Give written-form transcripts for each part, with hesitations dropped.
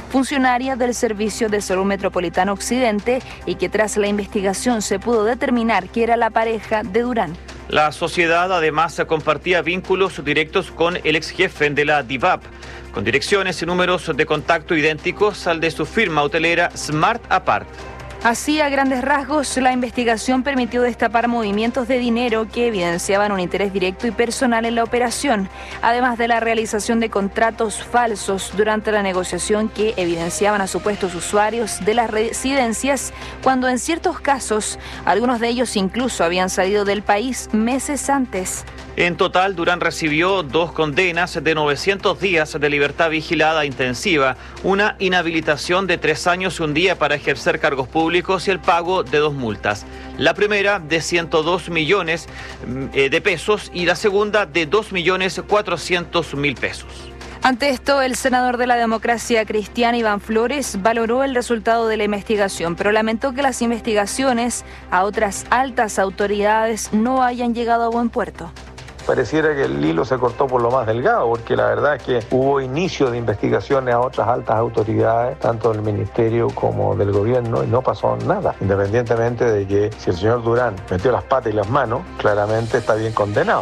funcionaria del Servicio de Salud Metropolitano Occidente, y que tras la investigación se pudo determinar que era la pareja de Durán. La sociedad además compartía vínculos directos con el ex jefe de la DIVAP, con direcciones y números de contacto idénticos al de su firma hotelera Smart Apart. Así, a grandes rasgos, la investigación permitió destapar movimientos de dinero que evidenciaban un interés directo y personal en la operación, además de la realización de contratos falsos durante la negociación que evidenciaban a supuestos usuarios de las residencias, cuando en ciertos casos, algunos de ellos incluso habían salido del país meses antes. En total, Durán recibió 2 condenas de 900 días de libertad vigilada intensiva, una inhabilitación de 3 años y 1 día para ejercer cargos públicos y el pago de 2 multas. La primera de 102 millones de pesos y la segunda de 2.400.000 pesos. Ante esto, el senador de la Democracia Cristiana, Iván Flores, valoró el resultado de la investigación, pero lamentó que las investigaciones a otras altas autoridades no hayan llegado a buen puerto. Pareciera que el hilo se cortó por lo más delgado, porque la verdad es que hubo inicio de investigaciones a otras altas autoridades, tanto del ministerio como del gobierno, y no pasó nada. Independientemente de que si el señor Durán metió las patas y las manos, claramente está bien condenado.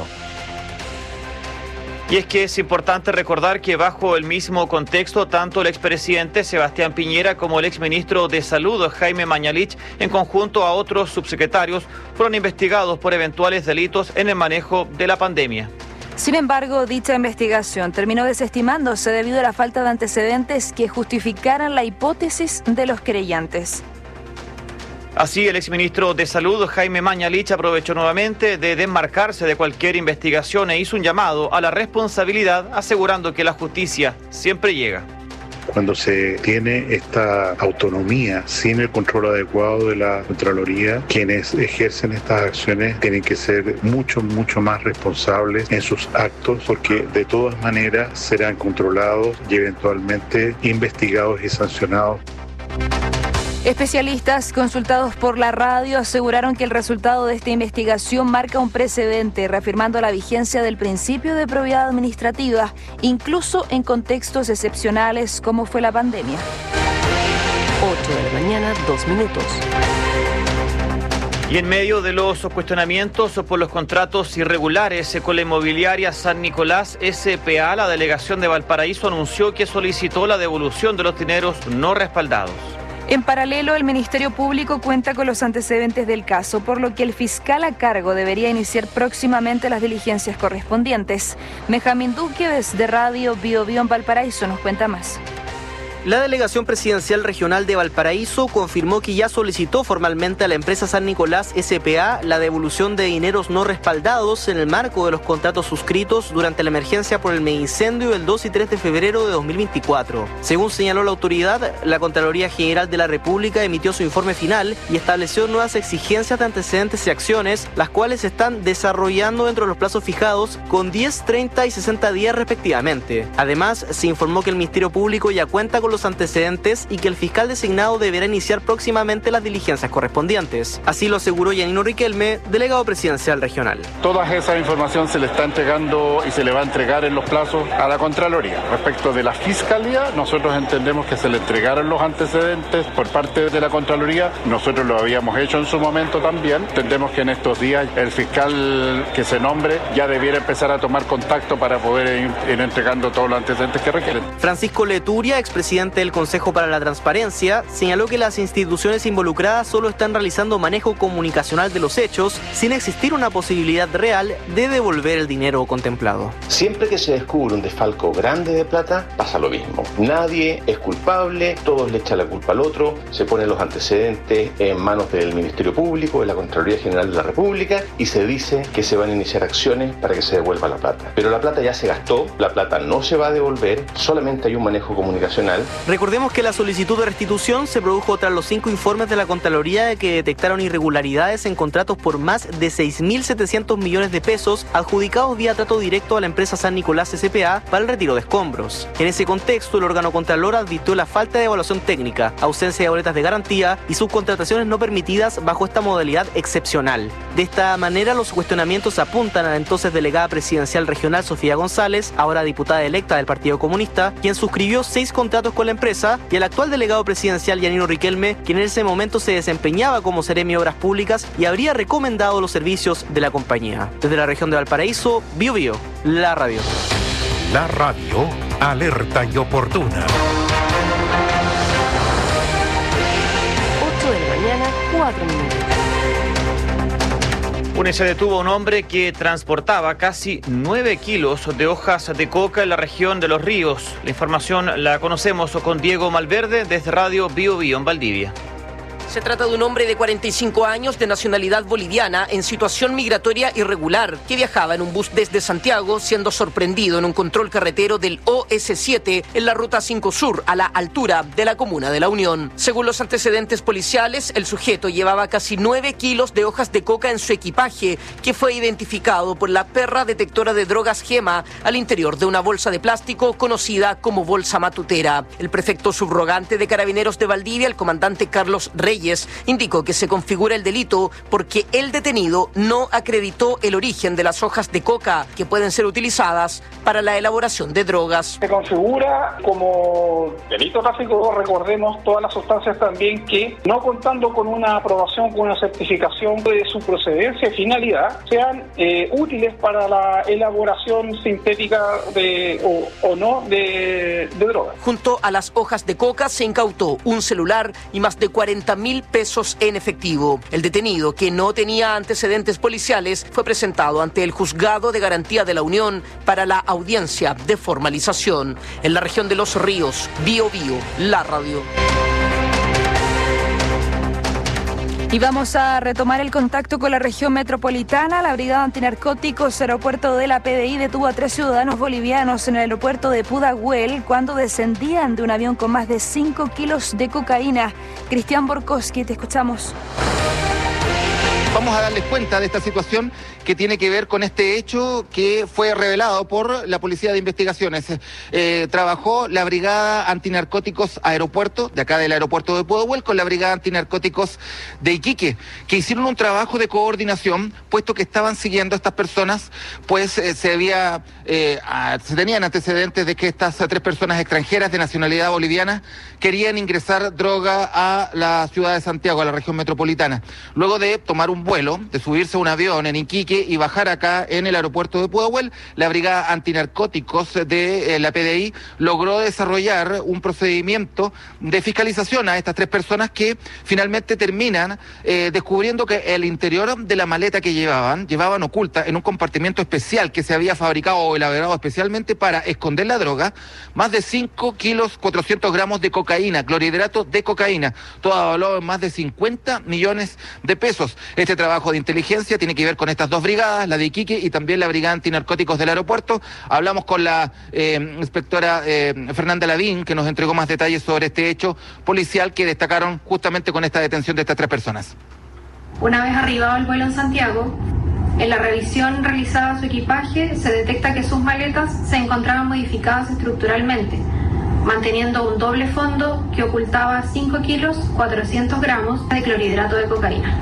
Y es que es importante recordar que bajo el mismo contexto, tanto el expresidente Sebastián Piñera como el exministro de Salud, Jaime Mañalich, en conjunto a otros subsecretarios, fueron investigados por eventuales delitos en el manejo de la pandemia. Sin embargo, dicha investigación terminó desestimándose debido a la falta de antecedentes que justificaran la hipótesis de los querellantes. Así, el exministro de Salud, Jaime Mañalich, aprovechó nuevamente de desmarcarse de cualquier investigación e hizo un llamado a la responsabilidad, asegurando que la justicia siempre llega. Cuando se tiene esta autonomía sin el control adecuado de la Contraloría, quienes ejercen estas acciones tienen que ser mucho más responsables en sus actos, porque de todas maneras serán controlados y eventualmente investigados y sancionados. Especialistas consultados por la radio aseguraron que el resultado de esta investigación marca un precedente, reafirmando la vigencia del principio de probidad administrativa, incluso en contextos excepcionales como fue la pandemia. 8 de la mañana, 2 minutos. Y en medio de los cuestionamientos por los contratos irregulares con la inmobiliaria San Nicolás S.p.A., la delegación de Valparaíso anunció que solicitó la devolución de los dineros no respaldados. En paralelo, el Ministerio Público cuenta con los antecedentes del caso, por lo que el fiscal a cargo debería iniciar próximamente las diligencias correspondientes. Benjamín Duque, desde Radio Bio Bio en Valparaíso, nos cuenta más. La Delegación Presidencial Regional de Valparaíso confirmó que ya solicitó formalmente a la empresa San Nicolás S.p.A. la devolución de dineros no respaldados en el marco de los contratos suscritos durante la emergencia por el megaincendio del 2 y 3 de febrero de 2024. Según señaló la autoridad, la Contraloría General de la República emitió su informe final y estableció nuevas exigencias de antecedentes y acciones, las cuales se están desarrollando dentro de los plazos fijados con 10, 30 y 60 días respectivamente. Además, se informó que el Ministerio Público ya cuenta con los antecedentes y que el fiscal designado deberá iniciar próximamente las diligencias correspondientes. Así lo aseguró Yanino Riquelme, delegado presidencial regional. Toda esa información se le está entregando y se le va a entregar en los plazos a la Contraloría. Respecto de la Fiscalía, nosotros entendemos que se le entregaron los antecedentes por parte de la Contraloría. Nosotros lo habíamos hecho en su momento también. Entendemos que en estos días el fiscal que se nombre ya debiera empezar a tomar contacto para poder ir entregando todos los antecedentes que requieren. Francisco Leturia, expresidente del Consejo para la Transparencia, señaló que las instituciones involucradas solo están realizando manejo comunicacional de los hechos sin existir una posibilidad real de devolver el dinero contemplado. Siempre que se descubre un desfalco grande de plata, pasa lo mismo. Nadie es culpable, todos le echan la culpa al otro, se ponen los antecedentes en manos del Ministerio Público, de la Contraloría General de la República, y se dice que se van a iniciar acciones para que se devuelva la plata. Pero la plata ya se gastó, la plata no se va a devolver, solamente hay un manejo comunicacional. Recordemos que la solicitud de restitución se produjo tras los 5 informes de la Contraloría que detectaron irregularidades en contratos por más de 6.700 millones de pesos adjudicados vía trato directo a la empresa San Nicolás S.p.A. para el retiro de escombros. En ese contexto, el órgano Contralor advirtió la falta de evaluación técnica, ausencia de boletas de garantía y subcontrataciones no permitidas bajo esta modalidad excepcional. De esta manera, los cuestionamientos apuntan a la entonces delegada presidencial regional Sofía González, ahora diputada electa del Partido Comunista, quien suscribió 6 contratos con la empresa, y al actual delegado presidencial Yanino Riquelme, quien en ese momento se desempeñaba como seremi de Obras Públicas y habría recomendado los servicios de la compañía. Desde la región de Valparaíso, Bio Bio, la radio. La radio, alerta y oportuna. 8 de la mañana, 4 minutos. Se detuvo a un hombre que transportaba casi 9 kilos de hojas de coca en la región de Los Ríos. La información la conocemos con Diego Malverde desde Radio Bio Bio en Valdivia. Se trata de un hombre de 45 años de nacionalidad boliviana en situación migratoria irregular que viajaba en un bus desde Santiago siendo sorprendido en un control carretero del OS7 en la Ruta 5 Sur a la altura de la comuna de La Unión. Según los antecedentes policiales, el sujeto llevaba casi 9 kilos de hojas de coca en su equipaje que fue identificado por la perra detectora de drogas Gema al interior de una bolsa de plástico conocida como bolsa matutera. El prefecto subrogante de Carabineros de Valdivia, el comandante Carlos Reyes, indicó que se configura el delito porque el detenido no acreditó el origen de las hojas de coca que pueden ser utilizadas para la elaboración de drogas. Se configura como delito tráfico, recordemos, todas las sustancias también que, no contando con una aprobación, con una certificación de su procedencia y finalidad, sean útiles para la elaboración sintética o no de drogas. Junto a las hojas de coca se incautó un celular y más de 40.000 pesos en efectivo. El detenido, que no tenía antecedentes policiales, fue presentado ante el Juzgado de Garantía de la Unión para la audiencia de formalización. En la región de Los Ríos, Bio Bio, la radio. Y vamos a retomar el contacto con la región metropolitana. La Brigada Antinarcóticos Aeropuerto de la PDI detuvo a 3 ciudadanos bolivianos en el aeropuerto de Pudahuel cuando descendían de un avión con más de 5 kilos de cocaína. Cristian Borkowski, te escuchamos. Vamos a darles cuenta de esta situación que tiene que ver con este hecho que fue revelado por la Policía de Investigaciones. Trabajó la Brigada Antinarcóticos Aeropuerto, de acá del aeropuerto de Pudahuel, con la Brigada Antinarcóticos de Iquique, que hicieron un trabajo de coordinación, puesto que estaban siguiendo a estas personas, pues se tenían antecedentes de que estas 3 personas extranjeras de nacionalidad boliviana querían ingresar droga a la ciudad de Santiago, a la región metropolitana. Luego de tomar un vuelo, de subirse a un avión en Iquique y bajar acá en el aeropuerto de Pudahuel, la Brigada Antinarcóticos de la PDI logró desarrollar un procedimiento de fiscalización a estas 3 personas que finalmente terminan descubriendo que el interior de la maleta que llevaban oculta en un compartimiento especial que se había fabricado o elaborado especialmente para esconder la droga, más de 5 kilos 400 gramos de cocaína, clorhidrato de cocaína, todo avalado en más de 50 millones de pesos. Este trabajo de inteligencia tiene que ver con estas 2 brigadas, la de Iquique y también la Brigada Antinarcóticos del aeropuerto. Hablamos con la inspectora Fernanda Lavín, que nos entregó más detalles sobre este hecho policial que destacaron justamente con esta detención de estas 3 personas. Una vez arribado el vuelo en Santiago, en la revisión realizada a su equipaje se detecta que sus maletas se encontraban modificadas estructuralmente, manteniendo un doble fondo que ocultaba 5 kilos 400 gramos de clorhidrato de cocaína.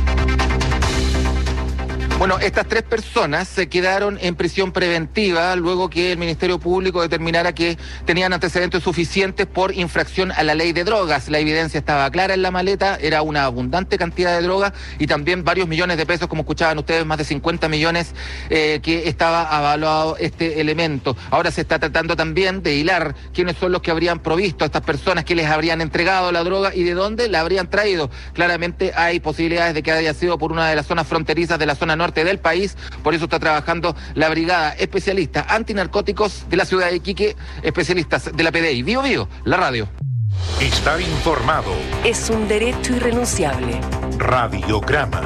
Bueno, estas 3 personas se quedaron en prisión preventiva luego que el Ministerio Público determinara que tenían antecedentes suficientes por infracción a la ley de drogas. La evidencia estaba clara en la maleta, era una abundante cantidad de droga y también varios millones de pesos, como escuchaban ustedes, más de 50 millones que estaba avalado este elemento. Ahora se está tratando también de hilar quiénes son los que habrían provisto a estas personas, que les habrían entregado la droga y de dónde la habrían traído. Claramente hay posibilidades de que haya sido por una de las zonas fronterizas de la zona norte del país, por eso está trabajando la Brigada Especialista Antinarcóticos de la ciudad de Iquique, especialistas de la PDI. Bio Bio, la radio. Estar informado es un derecho irrenunciable. Radiograma.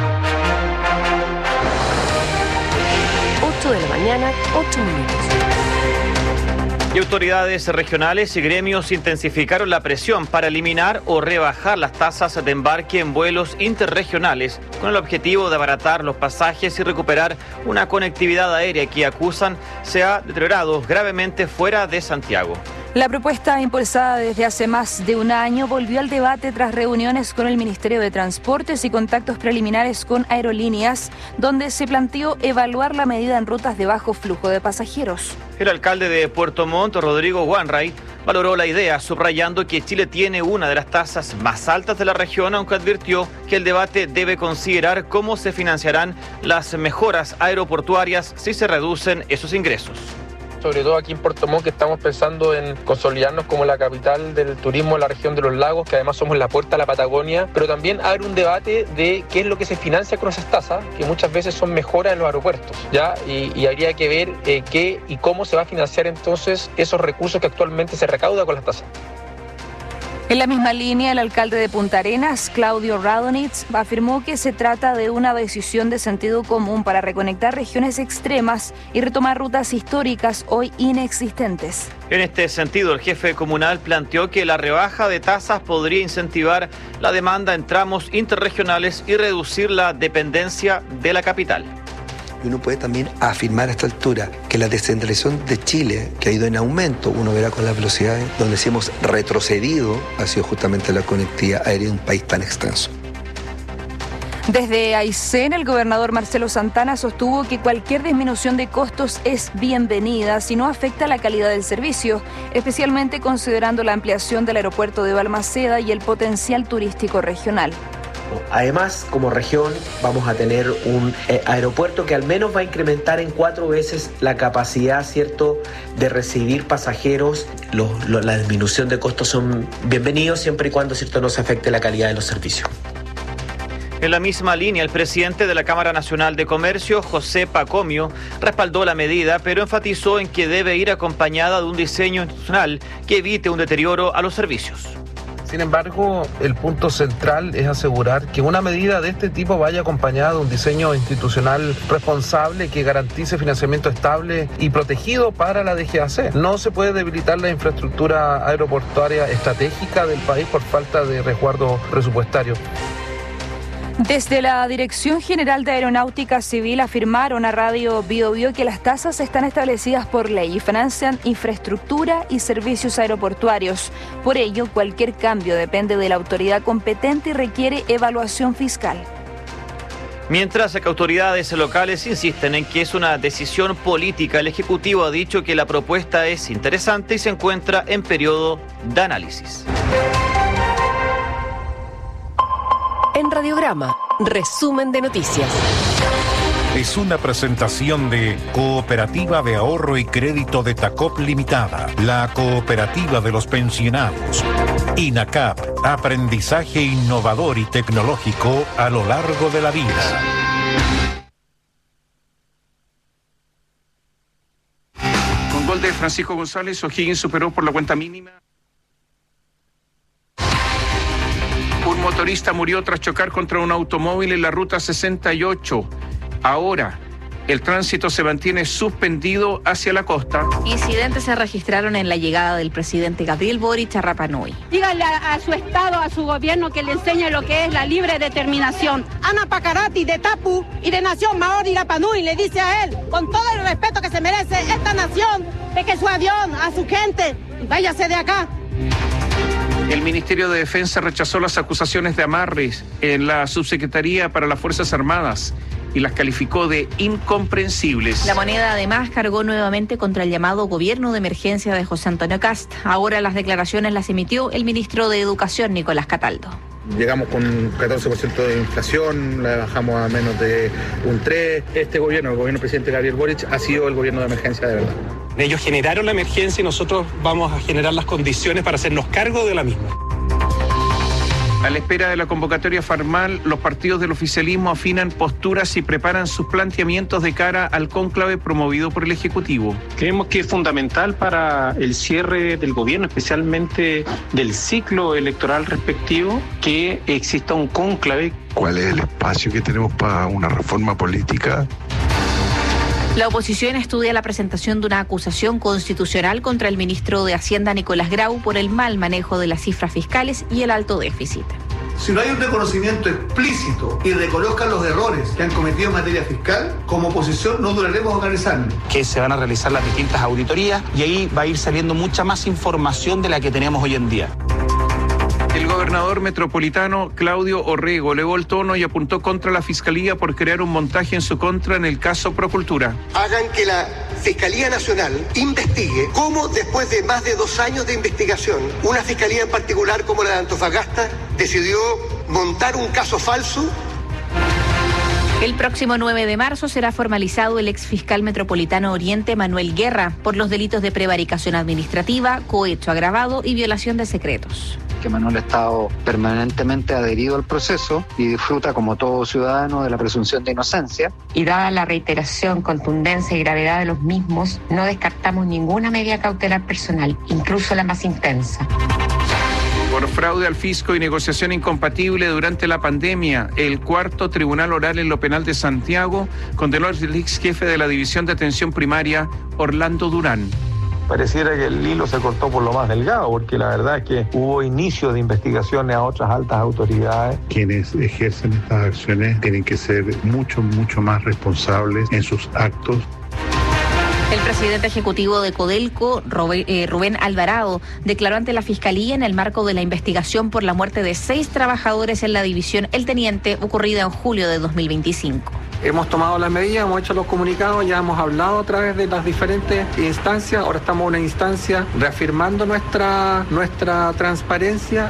8 de la mañana, 8 minutos. Y autoridades regionales y gremios intensificaron la presión para eliminar o rebajar las tasas de embarque en vuelos interregionales con el objetivo de abaratar los pasajes y recuperar una conectividad aérea que acusan se ha deteriorado gravemente fuera de Santiago. La propuesta, impulsada desde hace más de un año, volvió al debate tras reuniones con el Ministerio de Transportes y contactos preliminares con aerolíneas, donde se planteó evaluar la medida en rutas de bajo flujo de pasajeros. El alcalde de Puerto Montt, Rodrigo Wainwright, Valoró la idea, subrayando que Chile tiene una de las tasas más altas de la región, aunque advirtió que el debate debe considerar cómo se financiarán las mejoras aeroportuarias si se reducen esos ingresos. Sobre todo aquí en Puerto Montt, que estamos pensando en consolidarnos como la capital del turismo en la región de los lagos, que además somos la puerta a la Patagonia, pero también abre un debate de qué es lo que se financia con esas tasas, que muchas veces son mejoras en los aeropuertos, ¿ya? Y habría que ver qué y cómo se va a financiar entonces esos recursos que actualmente se recauda con las tasas. En la misma línea, el alcalde de Punta Arenas, Claudio Radonitz, afirmó que se trata de una decisión de sentido común para reconectar regiones extremas y retomar rutas históricas hoy inexistentes. En este sentido, el jefe comunal planteó que la rebaja de tasas podría incentivar la demanda en tramos interregionales y reducir la dependencia de la capital. Y uno puede también afirmar a esta altura que la descentralización de Chile, que ha ido en aumento, uno verá con las velocidades, donde sí hemos retrocedido, ha sido justamente la conectividad aérea de un país tan extenso. Desde Aysén, el gobernador Marcelo Santana sostuvo que cualquier disminución de costos es bienvenida si no afecta la calidad del servicio, especialmente considerando la ampliación del aeropuerto de Balmaceda y el potencial turístico regional. Además, como región vamos a tener un aeropuerto que al menos va a incrementar en 4 veces la capacidad, ¿cierto?, de recibir pasajeros. La disminución de costos son bienvenidos siempre y cuando, ¿cierto?, no se afecte la calidad de los servicios. En la misma línea, el presidente de la Cámara Nacional de Comercio, José Pacomio, respaldó la medida, pero enfatizó en que debe ir acompañada de un diseño institucional que evite un deterioro a los servicios. Sin embargo, el punto central es asegurar que una medida de este tipo vaya acompañada de un diseño institucional responsable que garantice financiamiento estable y protegido para la DGAC. No se puede debilitar la infraestructura aeroportuaria estratégica del país por falta de resguardo presupuestario. Desde la Dirección General de Aeronáutica Civil afirmaron a Radio Bio Bio que las tasas están establecidas por ley y financian infraestructura y servicios aeroportuarios. Por ello, cualquier cambio depende de la autoridad competente y requiere evaluación fiscal. Mientras que autoridades locales insisten en que es una decisión política, el Ejecutivo ha dicho que la propuesta es interesante y se encuentra en periodo de análisis. En Radiograma, resumen de noticias. Es una presentación de Cooperativa de Ahorro y Crédito de Tacop Limitada, la cooperativa de los pensionados. INACAP, aprendizaje innovador y tecnológico a lo largo de la vida. Con gol de Francisco González, O'Higgins superó por la cuenta mínima. Un motorista murió tras chocar contra un automóvil en la ruta 68. Ahora, el tránsito se mantiene suspendido hacia la costa. Incidentes se registraron en la llegada del presidente Gabriel Boric a Rapa Nui. Díganle a su Estado, a su gobierno, que le enseñe lo que es la libre determinación. Ana Pacarati de Tapu y de Nación Maori Rapa Nui le dice a él, con todo el respeto que se merece esta nación, de que su avión, a su gente, váyase de acá. El Ministerio de Defensa rechazó las acusaciones de amarres en la Subsecretaría para las Fuerzas Armadas y las calificó de incomprensibles. La Moneda además cargó nuevamente contra el llamado gobierno de emergencia de José Antonio Kast. Ahora las declaraciones las emitió el ministro de Educación, Nicolás Cataldo. Llegamos con un 14% de inflación, la bajamos a menos de un 3%. Este gobierno, el gobierno del presidente Gabriel Boric, ha sido el gobierno de emergencia de verdad. Ellos generaron la emergencia y nosotros vamos a generar las condiciones para hacernos cargo de la misma. A la espera de la convocatoria formal, los partidos del oficialismo afinan posturas y preparan sus planteamientos de cara al cónclave promovido por el Ejecutivo. Creemos que es fundamental para el cierre del gobierno, especialmente del ciclo electoral respectivo, que exista un cónclave. ¿Cuál es el espacio que tenemos para una reforma política? La oposición estudia la presentación de una acusación constitucional contra el ministro de Hacienda, Nicolás Grau, por el mal manejo de las cifras fiscales y el alto déficit. Si no hay un reconocimiento explícito y reconozcan los errores que han cometido en materia fiscal, como oposición no duraremos organizarnos. Que se van a realizar las distintas auditorías y ahí va a ir saliendo mucha más información de la que tenemos hoy en día. El gobernador metropolitano Claudio Orrego elevó el tono y apuntó contra la Fiscalía por crear un montaje en su contra en el caso Procultura. Hagan que la Fiscalía Nacional investigue cómo, después de más de 2 años de investigación, una fiscalía en particular como la de Antofagasta decidió montar un caso falso. El próximo 9 de marzo será formalizado el exfiscal metropolitano Oriente Manuel Guerra por los delitos de prevaricación administrativa, cohecho agravado y violación de secretos. Que Manuel ha estado permanentemente adherido al proceso y disfruta, como todo ciudadano, de la presunción de inocencia. Y dada la reiteración, contundencia y gravedad de los mismos, no descartamos ninguna medida cautelar personal, incluso la más intensa. Por fraude al fisco y negociación incompatible durante la pandemia, el 4º Tribunal Oral en lo Penal de Santiago condenó al ex jefe de la División de Atención Primaria, Orlando Durán. Pareciera que el hilo se cortó por lo más delgado, porque la verdad es que hubo inicio de investigaciones a otras altas autoridades. Quienes ejercen estas acciones tienen que ser mucho más responsables en sus actos. El presidente ejecutivo de Codelco, Rubén Alvarado, declaró ante la Fiscalía en el marco de la investigación por la muerte de 6 trabajadores en la división El Teniente, ocurrida en julio de 2025. Hemos tomado las medidas, hemos hecho los comunicados, ya hemos hablado a través de las diferentes instancias. Ahora estamos en una instancia reafirmando nuestra transparencia.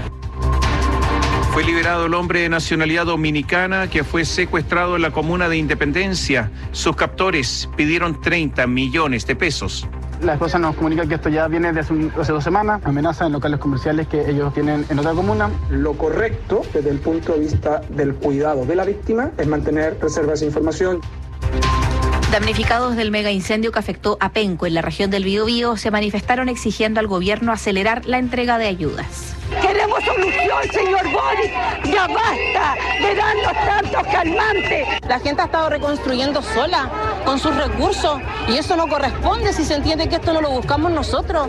Fue liberado el hombre de nacionalidad dominicana que fue secuestrado en la comuna de Independencia. Sus captores pidieron 30 millones de pesos. La esposa nos comunica que esto ya viene de hace 2 semanas, amenaza en locales comerciales que ellos tienen en otra comuna. Lo correcto desde el punto de vista del cuidado de la víctima es mantener reservas de información. Damnificados del mega incendio que afectó a Penco en la región del Biobío se manifestaron exigiendo al gobierno acelerar la entrega de ayudas. Queremos solución, señor Boric. Ya basta de darnos tantos calmantes. La gente ha estado reconstruyendo sola, con sus recursos, y eso no corresponde si se entiende que esto no lo buscamos nosotros.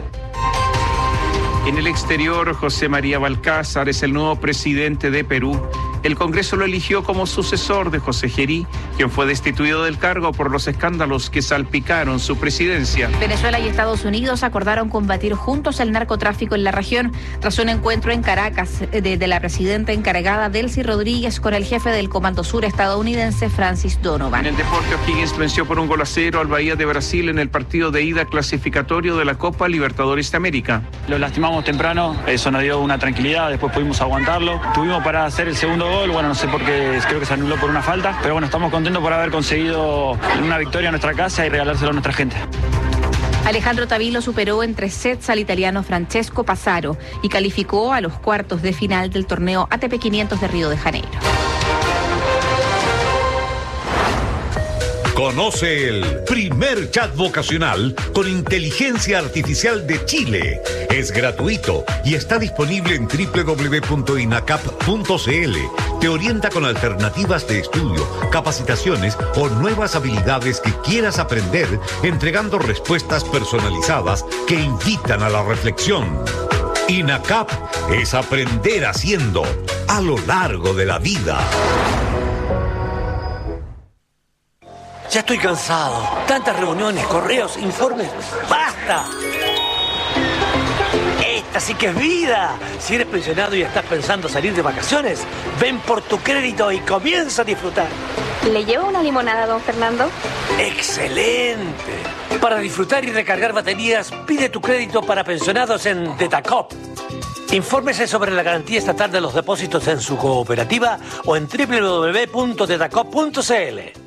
En el exterior, José María Balcázar es el nuevo presidente de Perú. El Congreso lo eligió como sucesor de José Gerí, quien fue destituido del cargo por los escándalos que salpicaron su presidencia. Venezuela y Estados Unidos acordaron combatir juntos el narcotráfico en la región tras un encuentro en Caracas de la presidenta encargada Delcy Rodríguez con el jefe del Comando Sur estadounidense Francis Donovan. En el deporte, O'Higgins venció por 1-0 al Bahía de Brasil en el partido de ida clasificatorio de la Copa Libertadores de América. Lo lastimamos temprano, eso nos dio una tranquilidad, después pudimos aguantarlo. Tuvimos para hacer el segundo gol, bueno, no sé por qué, creo que se anuló por una falta, pero bueno, estamos contentos por haber conseguido una victoria en nuestra casa y regalárselo a nuestra gente. Alejandro Tavilo superó en 3 sets al italiano Francesco Passaro y calificó a los cuartos de final del torneo ATP 500 de Río de Janeiro. Conoce el primer chat vocacional con inteligencia artificial de Chile. Es gratuito y está disponible en www.inacap.cl. Te orienta con alternativas de estudio, capacitaciones o nuevas habilidades que quieras aprender, entregando respuestas personalizadas que invitan a la reflexión. INACAP es aprender haciendo a lo largo de la vida. Ya estoy cansado. Tantas reuniones, correos, informes. ¡Basta! Esta sí que es vida. Si eres pensionado y estás pensando salir de vacaciones, ven por tu crédito y comienza a disfrutar. ¿Le llevo una limonada, don Fernando? ¡Excelente! Para disfrutar y recargar baterías, pide tu crédito para pensionados en Tetacop. Infórmese sobre la garantía estatal de los depósitos en su cooperativa o en www.tetacop.cl.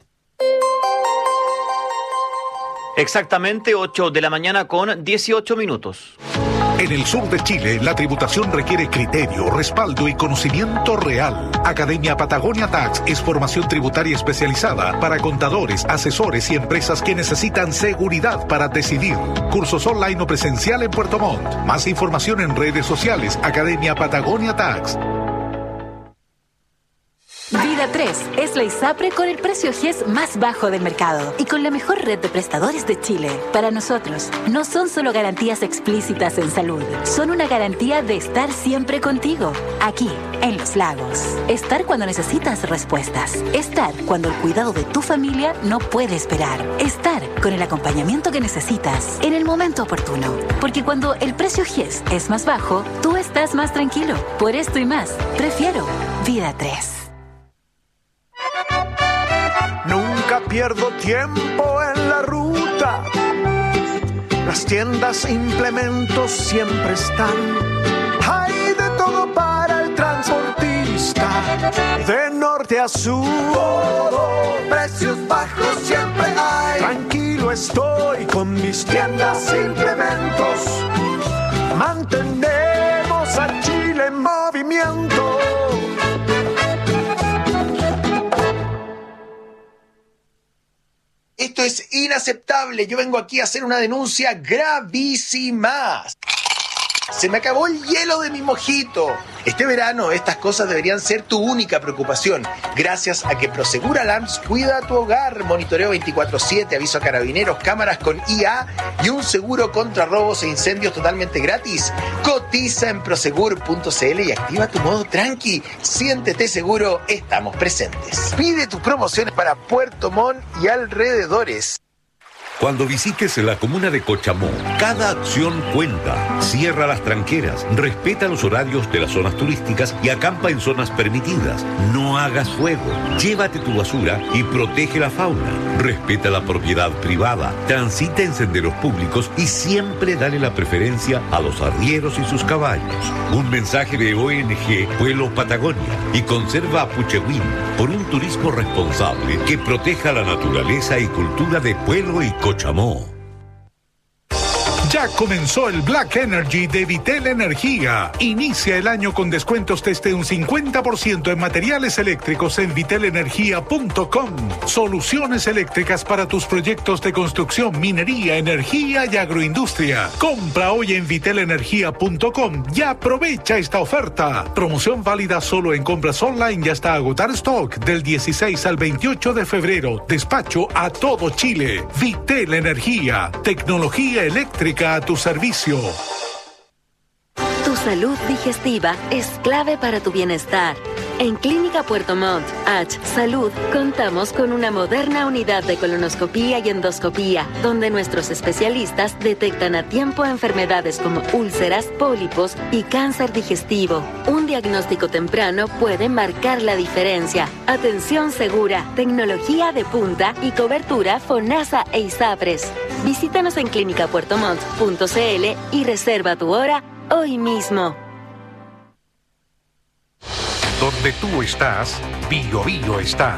Exactamente 8 de la mañana con 18 minutos. En el sur de Chile, la tributación requiere criterio, respaldo y conocimiento real. Academia Patagonia Tax es formación tributaria especializada para contadores, asesores y empresas que necesitan seguridad para decidir. Cursos online o presencial en Puerto Montt. Más información en redes sociales. Academia Patagonia Tax. Vida Vida 3 es la ISAPRE con el precio GES más bajo del mercado y con la mejor red de prestadores de Chile. Para nosotros, no son solo garantías explícitas en salud, son una garantía de estar siempre contigo, aquí, en Los Lagos. Estar cuando necesitas respuestas. Estar cuando el cuidado de tu familia no puede esperar. Estar con el acompañamiento que necesitas en el momento oportuno. Porque cuando el precio GES es más bajo, tú estás más tranquilo. Por esto y más, prefiero Vida 3. Nunca pierdo tiempo en la ruta. Las tiendas e implementos siempre están. Hay de todo para el transportista. De norte a sur, precios bajos siempre hay. Tranquilo estoy con mis tiendas e implementos. Mantenemos a Chile en movimiento. Esto es inaceptable. Yo vengo aquí a hacer una denuncia gravísima. Se me acabó el hielo de mi mojito. Este verano estas cosas deberían ser tu única preocupación. Gracias a que Prosegur Alarms cuida tu hogar. Monitoreo 24/7, aviso a carabineros, cámaras con IA y un seguro contra robos e incendios totalmente gratis. Cotiza en prosegur.cl y activa tu modo tranqui. Siéntete seguro, estamos presentes. Pide tus promociones para Puerto Montt y alrededores. Cuando visites la comuna de Cochamó, cada acción cuenta. Cierra las tranqueras, respeta los horarios de las zonas turísticas y acampa en zonas permitidas. No hagas fuego, llévate tu basura y protege la fauna. Respeta la propiedad privada, transita en senderos públicos y siempre dale la preferencia a los arrieros y sus caballos. Un mensaje de ONG Pueblo Patagonia y Conserva Apuchehuín por un turismo responsable que proteja la naturaleza y cultura de Pueblo y Cochamó. Ya comenzó el Black Energy de Vitel Energía. Inicia el año con descuentos desde un 50% en materiales eléctricos en vitelenergia.com. Soluciones eléctricas para tus proyectos de construcción, minería, energía y agroindustria. Compra hoy en vitelenergia.com y aprovecha esta oferta. Promoción válida solo en compras online y hasta agotar stock del 16 al 28 de febrero. Despacho a todo Chile. Vitel Energía. Tecnología eléctrica a tu servicio. Tu salud digestiva es clave para tu bienestar. En Clínica Puerto Montt, H Salud, contamos con una moderna unidad de colonoscopía y endoscopía, donde nuestros especialistas detectan a tiempo enfermedades como úlceras, pólipos y cáncer digestivo. Un diagnóstico temprano puede marcar la diferencia. Atención segura, tecnología de punta y cobertura FONASA e ISAPRES. Visítanos en clinicapuertomont.cl y reserva tu hora hoy mismo. Donde tú estás, Bio Bio está.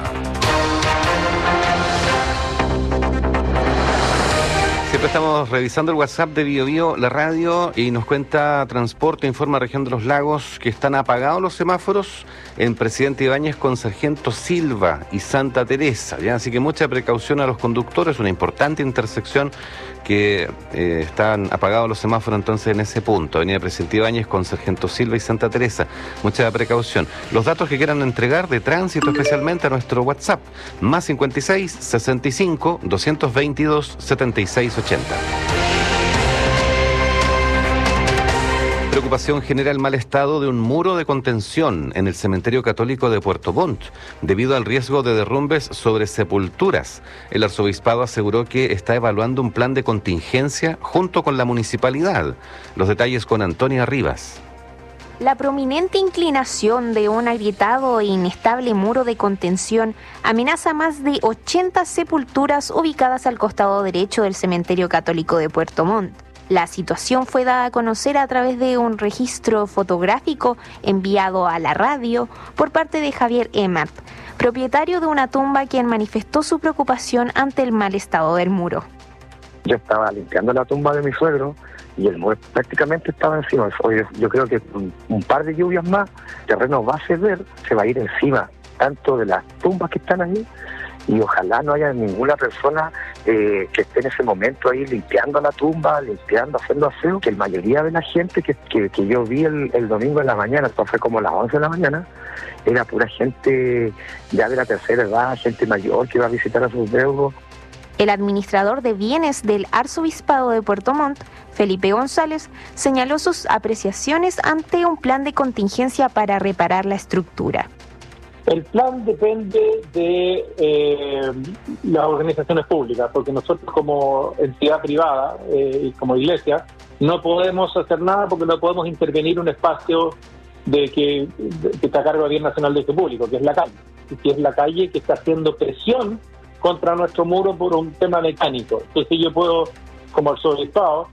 Siempre estamos revisando el WhatsApp de Bio Bio, la radio, y nos cuenta Transporte, informa Región de los Lagos que están apagados los semáforos en Presidente Ibáñez con Sargento Silva y Santa Teresa, ¿ya? Así que mucha precaución a los conductores, una importante intersección que están apagados los semáforos entonces en ese punto, Avenida Presidente Ibáñez con Sargento Silva y Santa Teresa, mucha precaución. Los datos que quieran entregar de tránsito especialmente a nuestro WhatsApp, más 56 65 222 76 80. Preocupación genera el mal estado de un muro de contención en el cementerio católico de Puerto Montt, debido al riesgo de derrumbes sobre sepulturas. El arzobispado aseguró que está evaluando un plan de contingencia junto con la municipalidad. Los detalles con Antonia Rivas. La prominente inclinación de un agrietado e inestable muro de contención amenaza más de 80 sepulturas ubicadas al costado derecho del cementerio católico de Puerto Montt. La situación fue dada a conocer a través de un registro fotográfico enviado a la radio por parte de Javier Emart, propietario de una tumba, quien manifestó su preocupación ante el mal estado del muro. Yo estaba limpiando la tumba de mi suegro y el muro prácticamente estaba encima. Yo creo que un par de lluvias más, el terreno va a ceder, se va a ir encima tanto de las tumbas que están ahí y ojalá no haya ninguna persona que esté en ese momento ahí limpiando la tumba, haciendo aseo, que la mayoría de la gente que yo vi el domingo en la mañana, esto fue como a las 11 de la mañana, era pura gente ya de la tercera edad, gente mayor que iba a visitar a sus deudos. El administrador de bienes del Arzobispado de Puerto Montt, Felipe González, señaló sus apreciaciones ante un plan de contingencia para reparar la estructura. El plan depende de las organizaciones públicas, porque nosotros como entidad privada y como iglesia no podemos hacer nada porque no podemos intervenir un espacio que está a cargo del Bien Nacional de Uso Público, que es la calle, que es la calle que está haciendo presión contra nuestro muro por un tema mecánico. Entonces yo puedo, como arzobispado,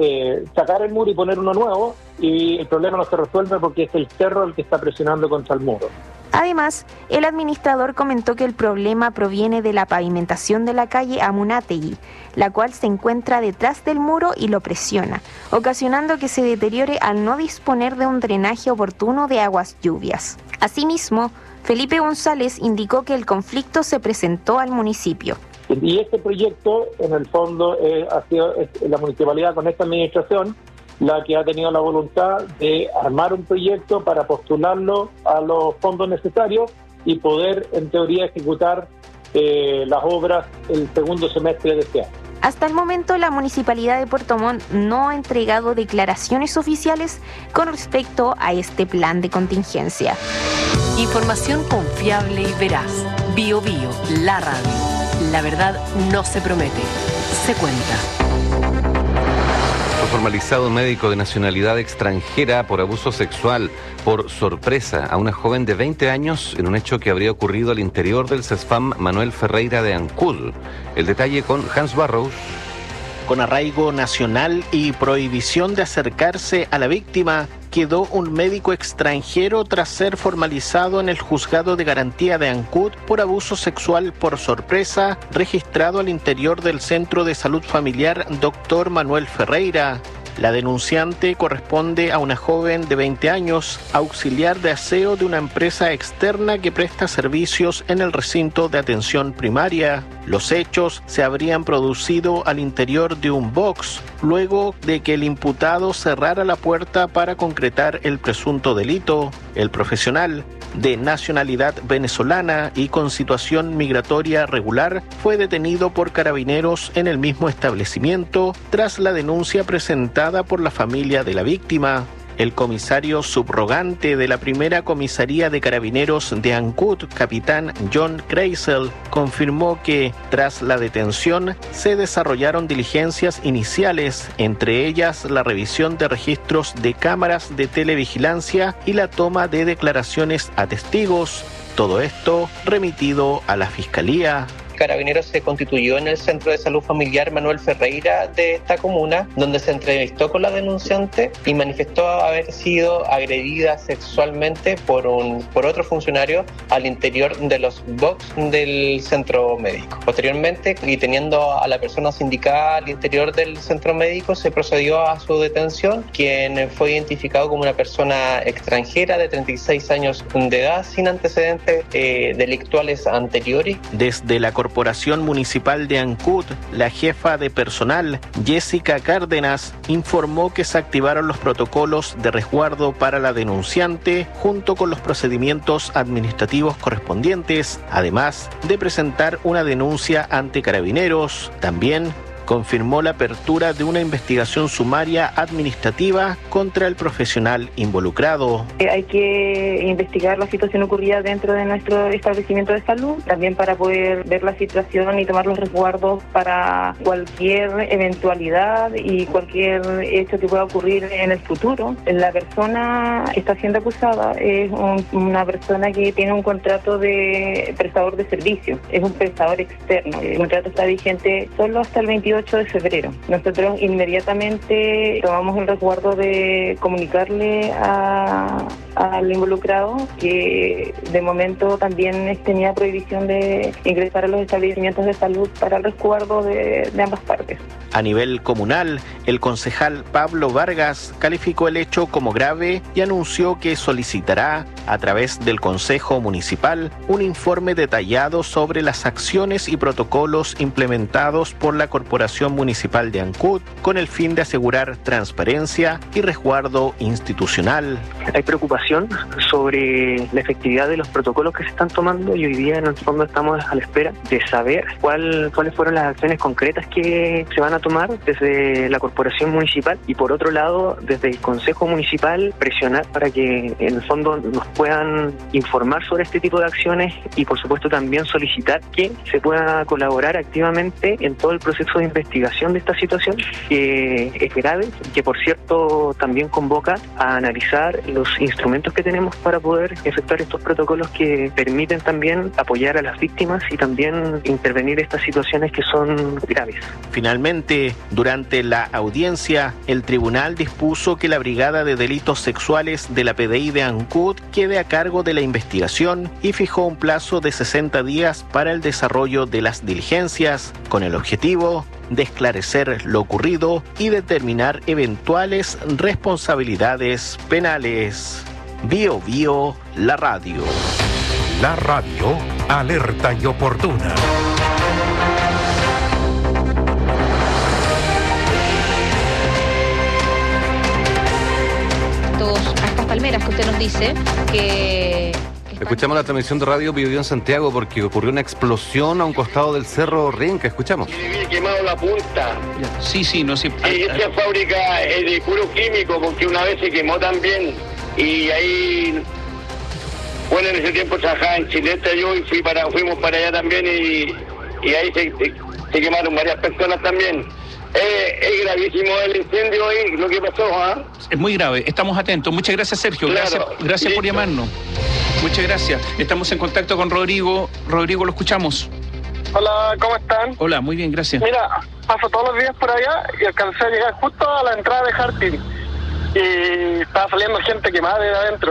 sacar el muro y poner uno nuevo, y el problema no se resuelve porque es el cerro el que está presionando contra el muro. Además, el administrador comentó que el problema proviene de la pavimentación de la calle Amunátegui, la cual se encuentra detrás del muro y lo presiona, ocasionando que se deteriore al no disponer de un drenaje oportuno de aguas lluvias. Asimismo, Felipe González indicó que el conflicto se presentó al municipio. Y este proyecto, en el fondo, ha sido la municipalidad con esta administración la que ha tenido la voluntad de armar un proyecto para postularlo a los fondos necesarios y poder, en teoría, ejecutar las obras el segundo semestre de este año. Hasta el momento, la Municipalidad de Puerto Montt no ha entregado declaraciones oficiales con respecto a este plan de contingencia. Información confiable y veraz. Bio Bio, la radio. La verdad no se promete, se cuenta. Fue formalizado un médico de nacionalidad extranjera por abuso sexual por sorpresa a una joven de 20 años en un hecho que habría ocurrido al interior del CESFAM Manuel Ferreira de Ancud. El detalle con Hans Barrows. Con arraigo nacional y prohibición de acercarse a la víctima, quedó un médico extranjero tras ser formalizado en el Juzgado de Garantía de Ancud por abuso sexual por sorpresa, registrado al interior del Centro de Salud Familiar Dr. Manuel Ferreira. La denunciante corresponde a una joven de 20 años, auxiliar de aseo de una empresa externa que presta servicios en el recinto de atención primaria. Los hechos se habrían producido al interior de un box, luego de que el imputado cerrara la puerta para concretar el presunto delito. El profesional, de nacionalidad venezolana y con situación migratoria regular, fue detenido por carabineros en el mismo establecimiento tras la denuncia presentada por la familia de la víctima. El comisario subrogante de la primera comisaría de carabineros de Ancud, capitán John Kreisel, confirmó que, tras la detención, se desarrollaron diligencias iniciales, entre ellas la revisión de registros de cámaras de televigilancia y la toma de declaraciones a testigos. Todo esto remitido a la Fiscalía. Carabineros se constituyó en el Centro de Salud Familiar Manuel Ferreira de esta comuna, donde se entrevistó con la denunciante y manifestó haber sido agredida sexualmente por otro funcionario al interior de los box del centro médico. Posteriormente, y teniendo a la persona sindicada al interior del centro médico, se procedió a su detención, quien fue identificado como una persona extranjera de 36 años de edad sin antecedentes delictuales anteriores. Desde la Corporación Municipal de Ancud, la jefa de personal, Jessica Cárdenas, informó que se activaron los protocolos de resguardo para la denunciante junto con los procedimientos administrativos correspondientes, además de presentar una denuncia ante carabineros. También confirmó la apertura de una investigación sumaria administrativa contra el profesional involucrado. Hay que investigar la situación ocurrida dentro de nuestro establecimiento de salud, también para poder ver la situación y tomar los resguardos para cualquier eventualidad y cualquier hecho que pueda ocurrir en el futuro. La persona que está siendo acusada es una persona que tiene un contrato de prestador de servicio, es un prestador externo. El contrato está vigente solo hasta el 28 de febrero. Nosotros inmediatamente tomamos el resguardo de comunicarle a al involucrado, que de momento también tenía prohibición de ingresar a los establecimientos de salud para el resguardo de ambas partes. A nivel comunal, el concejal Pablo Vargas calificó el hecho como grave y anunció que solicitará, a través del Consejo Municipal, un informe detallado sobre las acciones y protocolos implementados por la Corporación Municipal de Ancud con el fin de asegurar transparencia y resguardo institucional. Hay preocupación sobre la efectividad de los protocolos que se están tomando y hoy día en el fondo estamos a la espera de saber cuáles fueron las acciones concretas que se van a tomar desde la Corporación Municipal y por otro lado desde el Consejo Municipal presionar para que en el fondo nos puedan informar sobre este tipo de acciones y por supuesto también solicitar que se pueda colaborar activamente en todo el proceso de investigación de esta situación que es grave, que por cierto también convoca a analizar los instrumentos que tenemos para poder efectuar estos protocolos que permiten también apoyar a las víctimas y también intervenir estas situaciones que son graves. Finalmente, durante la audiencia, el tribunal dispuso que la Brigada de Delitos Sexuales de la PDI de Ancud quede a cargo de la investigación y fijó un plazo de 60 días para el desarrollo de las diligencias, con el objetivo de esclarecer lo ocurrido y determinar eventuales responsabilidades penales. Bio Bio, la radio. La radio, alerta y oportuna. A estas palmeras que usted nos dice que... Escuchamos la transmisión de radio Bio Bio en Santiago porque ocurrió una explosión a un costado del Cerro Renca. Escuchamos. Había quemado la punta. Sí, no sé. Esta fábrica es de puro químico porque una vez se quemó también y ahí, bueno, en ese tiempo trabajaba en Chileta yo y fuimos para allá también y ahí se quemaron varias personas también. Es gravísimo el incendio ahí, lo que pasó, ¿ah? Es muy grave, estamos atentos. Muchas gracias, Sergio. Claro, gracias por llamarnos. Muchas gracias. Estamos en contacto con Rodrigo. Rodrigo, lo escuchamos. Hola, ¿cómo están? Hola, muy bien, gracias. Mira, paso todos los días por allá y alcancé a llegar justo a la entrada de Harting y estaba saliendo gente quemada de adentro.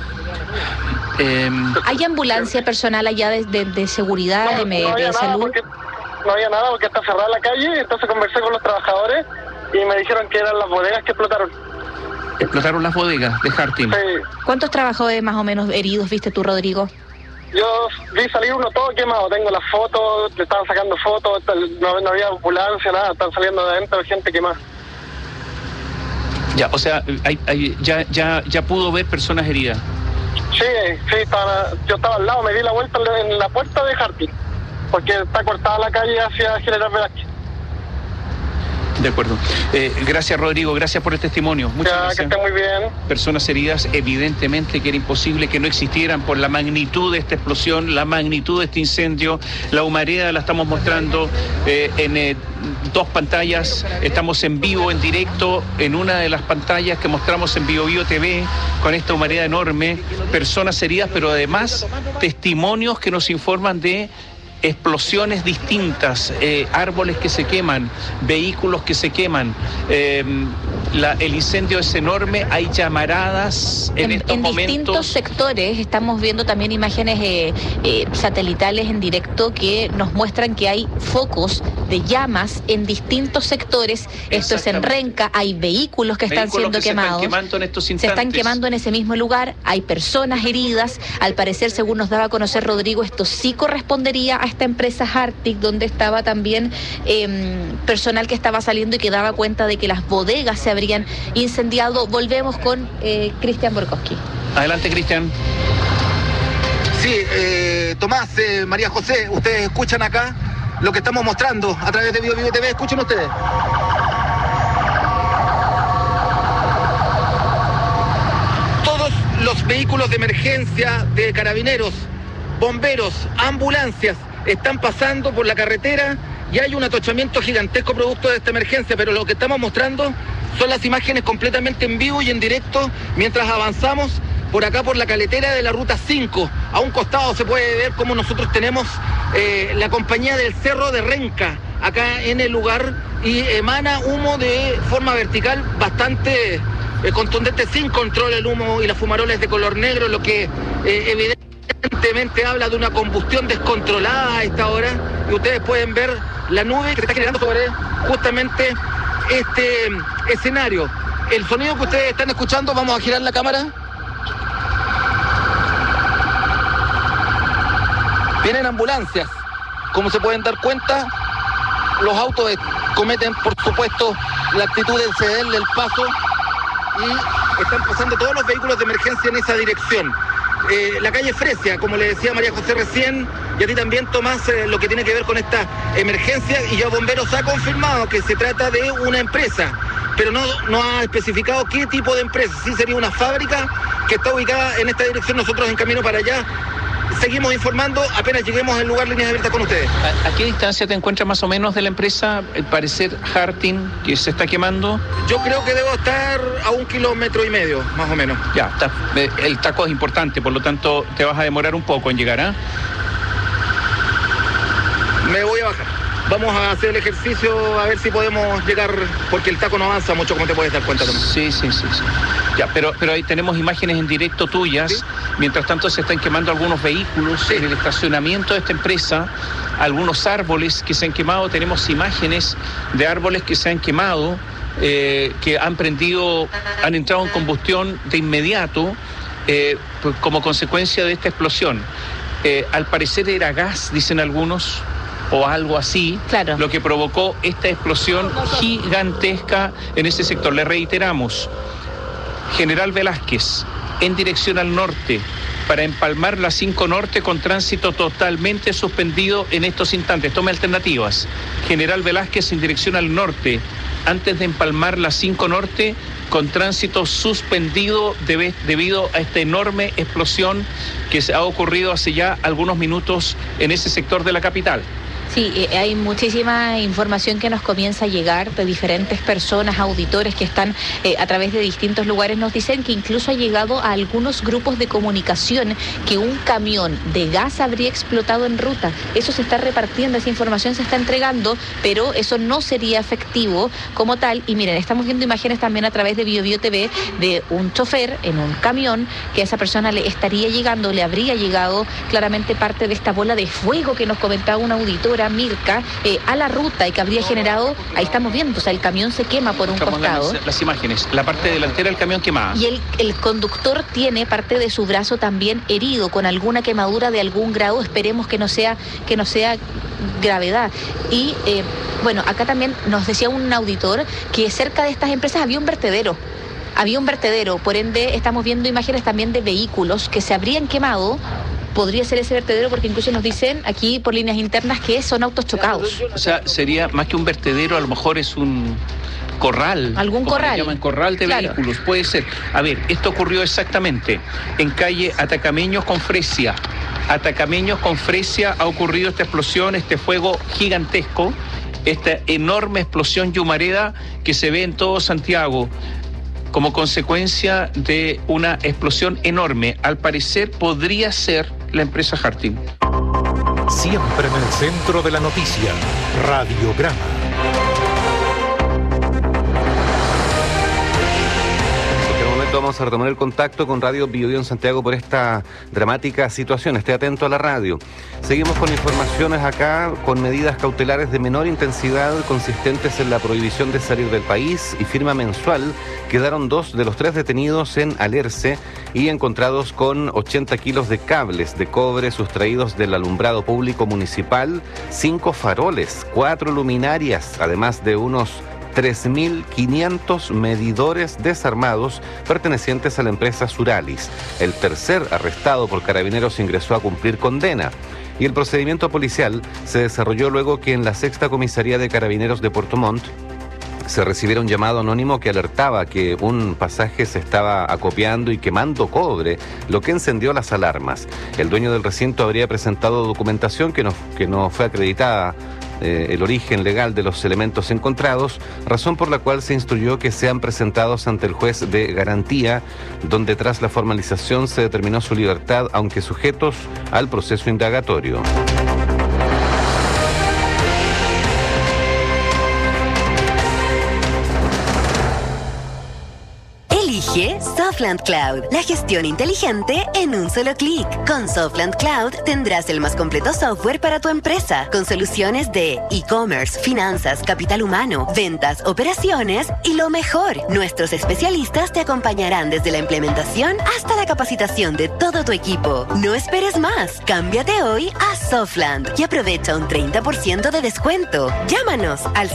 ¿Hay ambulancia personal allá de seguridad, de salud? No había nada porque está cerrada la calle, entonces conversé con los trabajadores y me dijeron que eran las bodegas que explotaron. ¿Explotaron las bodegas de Harting? Sí. ¿Cuántos trabajadores más o menos heridos viste tú, Rodrigo? Yo vi salir uno todo quemado, tengo las fotos, le estaban sacando fotos, no había ambulancia, nada, están saliendo de adentro gente quemada. Ya, o sea, ya pudo ver personas heridas. Sí, yo estaba al lado, me di la vuelta en la puerta de Harting, porque está cortada la calle hacia General Velázquez. De acuerdo. Gracias, Rodrigo, gracias por el testimonio. Muchas gracias. Que esté muy bien. Personas heridas, evidentemente que era imposible que no existieran por la magnitud de esta explosión, la magnitud de este incendio. La humareda la estamos mostrando en dos pantallas. Estamos en vivo, en directo, en una de las pantallas que mostramos en Bio Bio TV, con esta humareda enorme. Personas heridas, pero además testimonios que nos informan de explosiones distintas, árboles que se queman, vehículos que se queman. El incendio es enorme, hay llamaradas en estos momentos. En distintos sectores, estamos viendo también imágenes satelitales en directo que nos muestran que hay focos de llamas en distintos sectores. Esto es en Renca, hay vehículos que están siendo quemados. Se están quemando en estos instantes. Se están quemando en ese mismo lugar, hay personas heridas. Al parecer, según nos daba a conocer Rodrigo, esto sí correspondería a esta empresa Hartig, donde estaba también personal que estaba saliendo y que daba cuenta de que las bodegas se habrían incendiado. Volvemos con Cristian Borkowski. Adelante, Cristian. Sí, Tomás, María José, ustedes escuchan acá lo que estamos mostrando a través de Bio Bio TV. Escuchen ustedes. Todos los vehículos de emergencia de carabineros, bomberos, ambulancias están pasando por la carretera y hay un atochamiento gigantesco producto de esta emergencia, pero lo que estamos mostrando son las imágenes completamente en vivo y en directo mientras avanzamos por acá por la caletera de la ruta 5. A un costado se puede ver cómo nosotros tenemos la compañía del Cerro de Renca acá en el lugar y emana humo de forma vertical bastante contundente, sin control. El humo y la fumarola es de color negro, lo que evidentemente habla de una combustión descontrolada a esta hora, y ustedes pueden ver la nube que se está generando sobre justamente este escenario. El sonido que ustedes están escuchando, vamos a girar la cámara. Vienen ambulancias. Como se pueden dar cuenta, los autos cometen, por supuesto, la actitud del ceder del paso y están pasando todos los vehículos de emergencia en esa dirección. La calle Fresia, como le decía María José recién, y a ti también, Tomás, lo que tiene que ver con esta emergencia, y ya Bomberos ha confirmado que se trata de una empresa, pero no ha especificado qué tipo de empresa. Sí sería una fábrica que está ubicada en esta dirección. Nosotros en camino para allá seguimos informando, apenas lleguemos al lugar, líneas abiertas con ustedes. ¿A qué distancia te encuentras más o menos de la empresa, al parecer Harting, que se está quemando? Yo creo que debo estar a 1,5 kilómetros, más o menos. Ya, el taco es importante, por lo tanto te vas a demorar un poco en llegar, ¿ah? Me voy a bajar. Vamos a hacer el ejercicio a ver si podemos llegar, porque el taco no avanza mucho, como te puedes dar cuenta también. Sí. Ya, pero ahí tenemos imágenes en directo tuyas. ¿Sí? Mientras tanto se están quemando algunos vehículos en el estacionamiento de esta empresa, algunos árboles que se han quemado. Tenemos imágenes de árboles que se han quemado, que han entrado en combustión de inmediato como consecuencia de esta explosión. Al parecer era gas, dicen algunos, o algo así, claro, lo que provocó esta explosión gigantesca en ese sector. Le reiteramos, General Velázquez, en dirección al norte, para empalmar la 5 Norte con tránsito totalmente suspendido en estos instantes. Tome alternativas. General Velázquez en dirección al norte, antes de empalmar la 5 Norte, con tránsito suspendido debido a esta enorme explosión que se ha ocurrido hace ya algunos minutos en ese sector de la capital. Sí, hay muchísima información que nos comienza a llegar de diferentes personas, auditores que están a través de distintos lugares. Nos dicen que incluso ha llegado a algunos grupos de comunicación que un camión de gas habría explotado en ruta. Eso se está repartiendo, esa información se está entregando, pero eso no sería efectivo como tal. Y miren, estamos viendo imágenes también a través de BioBio TV de un chofer en un camión, que a esa persona le habría llegado claramente parte de esta bola de fuego que nos comentaba una auditora, Mirka, a la ruta, y que habría generado, ahí estamos viendo, o sea, el camión se quema por un costado. Las imágenes, la parte delantera del camión quemada. Y el conductor tiene parte de su brazo también herido, con alguna quemadura de algún grado. Esperemos que no sea gravedad. Y bueno, acá también nos decía un auditor que cerca de estas empresas había un vertedero, por ende estamos viendo imágenes también de vehículos que se habrían quemado. Podría ser ese vertedero, porque incluso nos dicen aquí por líneas internas que son autos chocados. O sea, sería más que un vertedero, a lo mejor es un corral. Algún corral. Le llaman corral de vehículos, puede ser. A ver, esto ocurrió exactamente en calle Atacameños con Fresia. Atacameños con Fresia ha ocurrido esta explosión, este fuego gigantesco, esta enorme explosión Yumareda que se ve en todo Santiago, como consecuencia de una explosión enorme. Al parecer podría ser la empresa Harting. Siempre en el centro de la noticia, Radiograma. Vamos a retomar el contacto con Radio BioBio en Santiago por esta dramática situación. Esté atento a la radio. Seguimos con informaciones acá, con medidas cautelares de menor intensidad consistentes en la prohibición de salir del país y firma mensual. Quedaron 2 de los 3 detenidos en Alerce y encontrados con 80 kilos de cables de cobre sustraídos del alumbrado público municipal, 5 faroles, 4 luminarias, además de unos 3.500 medidores desarmados pertenecientes a la empresa Suralis. El tercer arrestado por Carabineros ingresó a cumplir condena. Y el procedimiento policial se desarrolló luego que en la 6ª Comisaría de Carabineros de Puerto Montt se recibiera un llamado anónimo que alertaba que un pasaje se estaba acopiando y quemando cobre, lo que encendió las alarmas. El dueño del recinto habría presentado documentación que no fue acreditada el origen legal de los elementos encontrados, razón por la cual se instruyó que sean presentados ante el juez de garantía, donde tras la formalización se determinó su libertad, aunque sujetos al proceso indagatorio. Elige Softland Cloud, la gestión inteligente en un solo clic. Con Softland Cloud tendrás el más completo software para tu empresa, con soluciones de e-commerce, finanzas, capital humano, ventas, operaciones y lo mejor, nuestros especialistas te acompañarán desde la implementación hasta la capacitación de todo tu equipo. No esperes más, cámbiate hoy a Softland y aprovecha un 30% de descuento. Llámanos al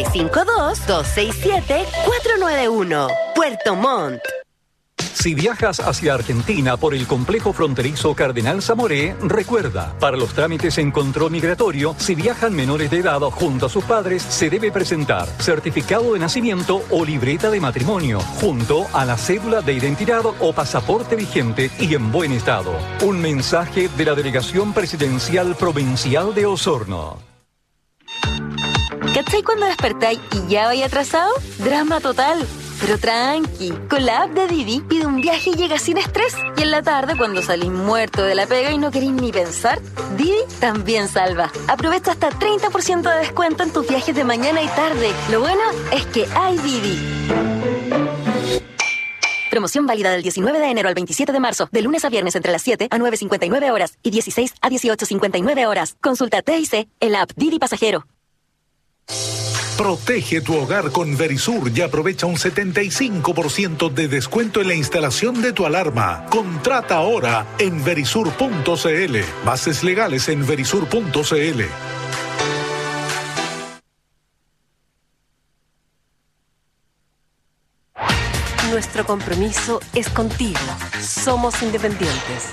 652-267-491. Puerto Montt. Si viajas hacia Argentina por el complejo fronterizo Cardenal Zamoré, recuerda, para los trámites en control migratorio, si viajan menores de edad junto a sus padres, se debe presentar certificado de nacimiento o libreta de matrimonio, junto a la cédula de identidad o pasaporte vigente y en buen estado. Un mensaje de la Delegación Presidencial Provincial de Osorno. ¿Cachai cuando despertáis y ya vais atrasado? Drama total. Pero tranqui, con la app de Didi pide un viaje y llega sin estrés. Y en la tarde, cuando salís muerto de la pega y no queréis ni pensar, Didi también salva. Aprovecha hasta 30% de descuento en tus viajes de mañana y tarde. Lo bueno es que hay Didi. Promoción válida del 19 de enero al 27 de marzo, de lunes a viernes entre las 7 a 9:59 horas y 16 a 18:59 horas. Consulta TIC en la app Didi Pasajero. Protege tu hogar con Verisur y aprovecha un 75% de descuento en la instalación de tu alarma. Contrata ahora en verisur.cl. Bases legales en verisur.cl. Nuestro compromiso es contigo. Somos independientes.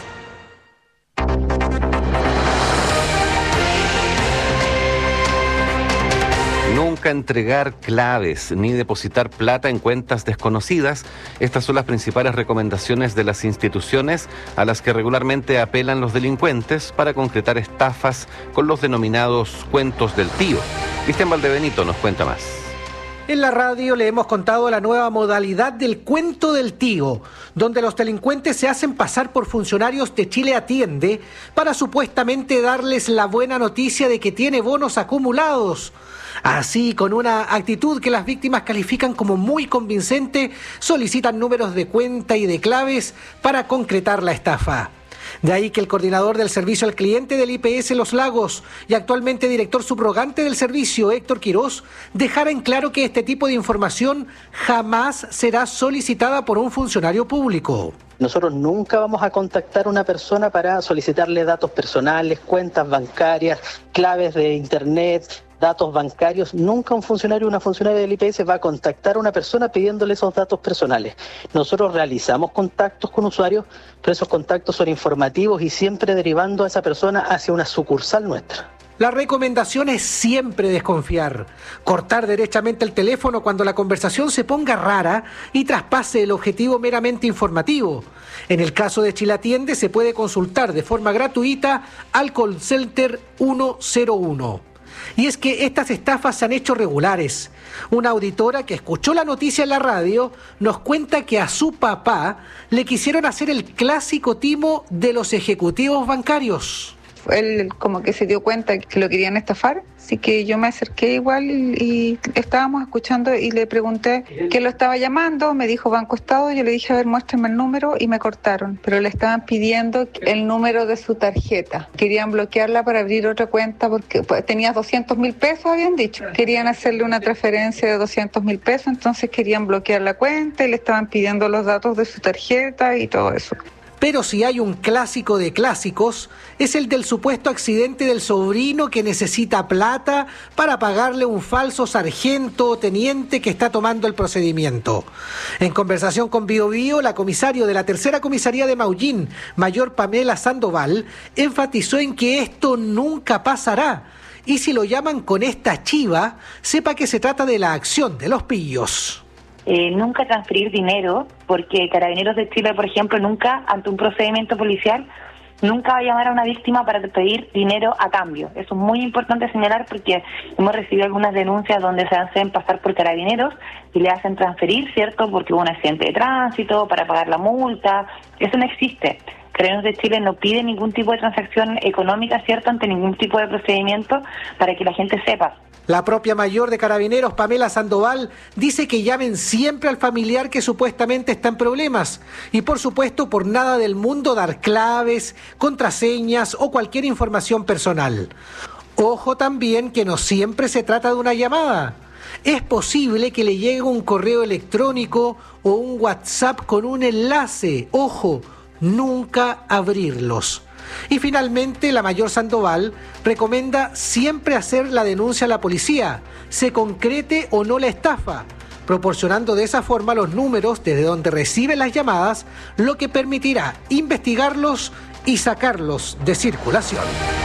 Nunca entregar claves ni depositar plata en cuentas desconocidas. Estas son las principales recomendaciones de las instituciones a las que regularmente apelan los delincuentes para concretar estafas con los denominados cuentos del tío. Cristian Valdebenito nos cuenta más. En la radio le hemos contado la nueva modalidad del cuento del tío, donde los delincuentes se hacen pasar por funcionarios de Chile Atiende para supuestamente darles la buena noticia de que tiene bonos acumulados. Así, con una actitud que las víctimas califican como muy convincente, solicitan números de cuenta y de claves para concretar la estafa. De ahí que el coordinador del servicio al cliente del IPS Los Lagos y actualmente director subrogante del servicio, Héctor Quirós, dejara en claro que este tipo de información jamás será solicitada por un funcionario público. Nosotros nunca vamos a contactar a una persona para solicitarle datos personales, cuentas bancarias, claves de internet, datos bancarios. Nunca un funcionario o una funcionaria del IPS va a contactar a una persona pidiéndole esos datos personales. Nosotros realizamos contactos con usuarios, pero esos contactos son informativos y siempre derivando a esa persona hacia una sucursal nuestra. La recomendación es siempre desconfiar, cortar derechamente el teléfono cuando la conversación se ponga rara y traspase el objetivo meramente informativo. En el caso de Chile Atiende se puede consultar de forma gratuita al call center 101. Y es que estas estafas se han hecho regulares. Una auditora que escuchó la noticia en la radio nos cuenta que a su papá le quisieron hacer el clásico timo de los ejecutivos bancarios. Él como que se dio cuenta que lo querían estafar, así que yo me acerqué igual y estábamos escuchando y le pregunté qué lo estaba llamando, me dijo Banco Estado, yo le dije a ver, muéstrame el número y me cortaron, pero le estaban pidiendo el número de su tarjeta, querían bloquearla para abrir otra cuenta porque tenía 200.000 pesos, habían dicho, querían hacerle una transferencia de 200.000 pesos, entonces querían bloquear la cuenta y le estaban pidiendo los datos de su tarjeta y todo eso. Pero si hay un clásico de clásicos, es el del supuesto accidente del sobrino que necesita plata para pagarle un falso sargento o teniente que está tomando el procedimiento. En conversación con Bio Bio, la comisario de la tercera comisaría de Maullín, mayor Pamela Sandoval, enfatizó en que esto nunca pasará. Y si lo llaman con esta chiva, sepa que se trata de la acción de los pillos. Nunca transferir dinero, porque Carabineros de Chile, por ejemplo, nunca, ante un procedimiento policial, nunca va a llamar a una víctima para pedir dinero a cambio. Eso es muy importante señalar porque hemos recibido algunas denuncias donde se hacen pasar por Carabineros y le hacen transferir, ¿cierto? Porque hubo un accidente de tránsito, para pagar la multa. Eso no existe. Carabineros de Chile no pide ningún tipo de transacción económica, ¿cierto?, ante ningún tipo de procedimiento, para que la gente sepa. La propia mayor de Carabineros, Pamela Sandoval, dice que llamen siempre al familiar que supuestamente está en problemas y, por supuesto, por nada del mundo dar claves, contraseñas o cualquier información personal. Ojo también que no siempre se trata de una llamada. Es posible que le llegue un correo electrónico o un WhatsApp con un enlace. Ojo, nunca abrirlos. Y finalmente, la mayor Sandoval recomienda siempre hacer la denuncia a la policía, se concrete o no la estafa, proporcionando de esa forma los números desde donde reciben las llamadas, lo que permitirá investigarlos y sacarlos de circulación.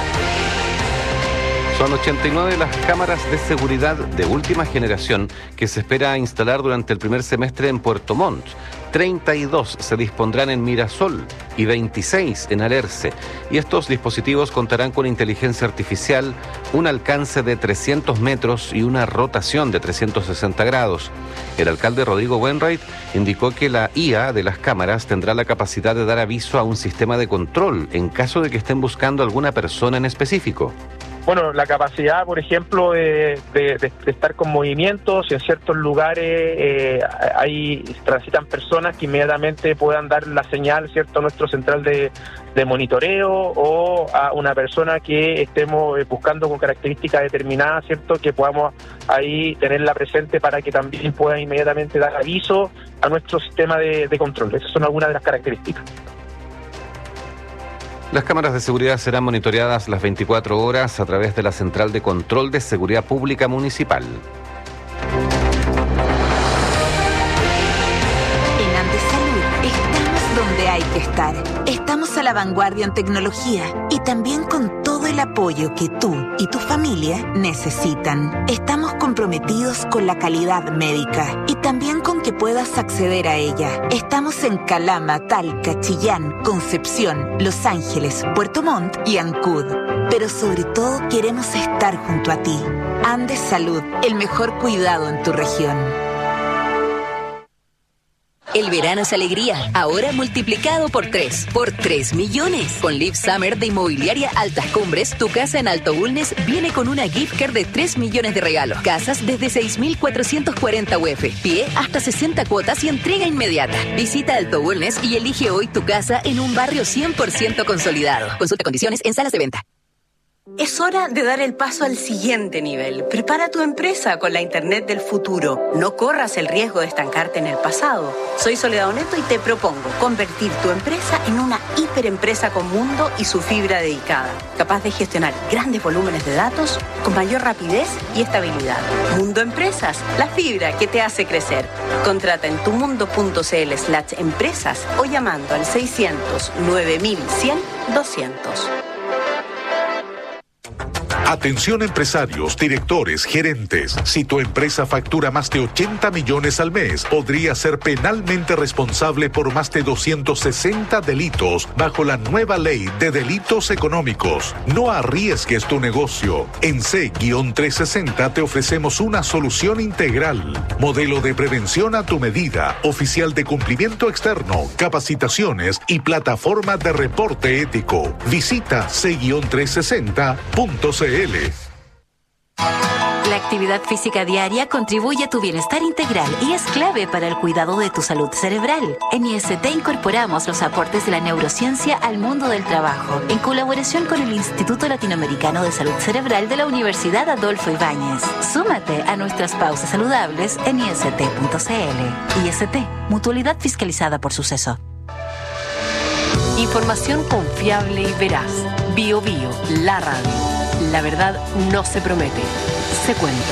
Son 89 las cámaras de seguridad de última generación que se espera instalar durante el primer semestre en Puerto Montt. 32 se dispondrán en Mirasol y 26 en Alerce. Y estos dispositivos contarán con inteligencia artificial, un alcance de 300 metros y una rotación de 360 grados. El alcalde Rodrigo Wainwright indicó que la IA de las cámaras tendrá la capacidad de dar aviso a un sistema de control en caso de que estén buscando alguna persona en específico. Bueno, la capacidad, por ejemplo, de estar con movimientos, y en ciertos lugares ahí transitan personas que inmediatamente puedan dar la señal, ¿cierto?, a nuestro central de monitoreo, o a una persona que estemos buscando con características determinadas, ¿cierto?, que podamos ahí tenerla presente para que también pueda inmediatamente dar aviso a nuestro sistema de control. Esas son algunas de las características. Las cámaras de seguridad serán monitoreadas las 24 horas a través de la Central de Control de Seguridad Pública Municipal. En Andesalud estamos donde hay que estar. Estamos a la vanguardia en tecnología y también con todo el apoyo que tú y tu familia necesitan. Estamos comprometidos con la calidad médica y también con que puedas acceder a ella. Estamos en Calama, Talca, Chillán, Concepción, Los Ángeles, Puerto Montt y Ancud. Pero sobre todo queremos estar junto a ti. Andesalud, el mejor cuidado en tu región. El verano es alegría, ahora multiplicado por 3. Por 3 millones. Con Live Summer de Inmobiliaria Altas Cumbres, tu casa en Alto Bulnes viene con una gift card de 3 millones de regalos. Casas desde 6.440 UF. Pie hasta 60 cuotas y entrega inmediata. Visita Alto Bulnes y elige hoy tu casa en un barrio 100% consolidado. Consulta condiciones en salas de venta. Es hora de dar el paso al siguiente nivel. Prepara tu empresa con la Internet del futuro. No corras el riesgo de estancarte en el pasado. Soy Soledad Oneto y te propongo convertir tu empresa en una hiperempresa con mundo y su fibra dedicada, capaz de gestionar grandes volúmenes de datos con mayor rapidez y estabilidad. Mundo Empresas, la fibra que te hace crecer. Contrata en tumundo.cl/empresas o llamando al 600 9100 200. Atención empresarios, directores, gerentes. Si tu empresa factura más de 80 millones al mes, podría ser penalmente responsable por más de 260 delitos bajo la nueva ley de delitos económicos. No arriesgues tu negocio. En C-360 te ofrecemos una solución integral. Modelo de prevención a tu medida, oficial de cumplimiento externo, capacitaciones y plataforma de reporte ético. Visita C-360.cl. La actividad física diaria contribuye a tu bienestar integral y es clave para el cuidado de tu salud cerebral. En IST incorporamos los aportes de la neurociencia al mundo del trabajo, en colaboración con el Instituto Latinoamericano de Salud Cerebral de la Universidad Adolfo Ibáñez. Súmate a nuestras pausas saludables en ist.cl. IST, mutualidad fiscalizada por Suceso. Información confiable y veraz. Bio Bio, la radio. La verdad no se promete, se cuenta.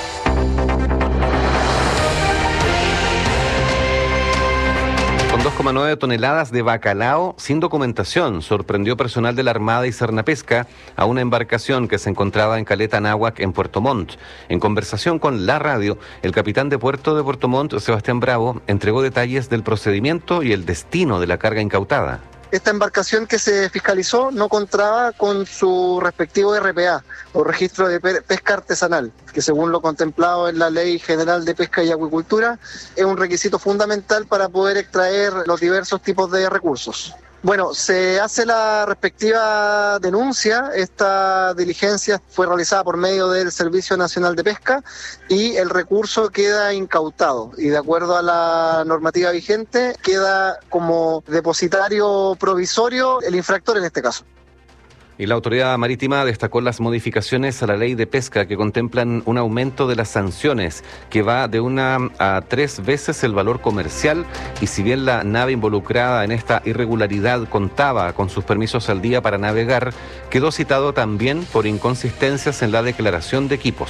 Con 2,9 toneladas de bacalao sin documentación, sorprendió personal de la Armada y Cernapesca a una embarcación que se encontraba en Caleta Anáhuac, en Puerto Montt. En conversación con la radio, el capitán de puerto de Puerto Montt, Sebastián Bravo, entregó detalles del procedimiento y el destino de la carga incautada. Esta embarcación que se fiscalizó no contaba con su respectivo RPA, o registro de pesca artesanal, que según lo contemplado en la Ley General de Pesca y Acuicultura, es un requisito fundamental para poder extraer los diversos tipos de recursos. Bueno, se hace la respectiva denuncia. Esta diligencia fue realizada por medio del Servicio Nacional de Pesca y el recurso queda incautado. Y de acuerdo a la normativa vigente, queda como depositario provisorio el infractor en este caso. Y la autoridad marítima destacó las modificaciones a la ley de pesca que contemplan un aumento de las sanciones que va de 1 a 3 veces el valor comercial, y si bien la nave involucrada en esta irregularidad contaba con sus permisos al día para navegar, quedó citado también por inconsistencias en la declaración de equipos.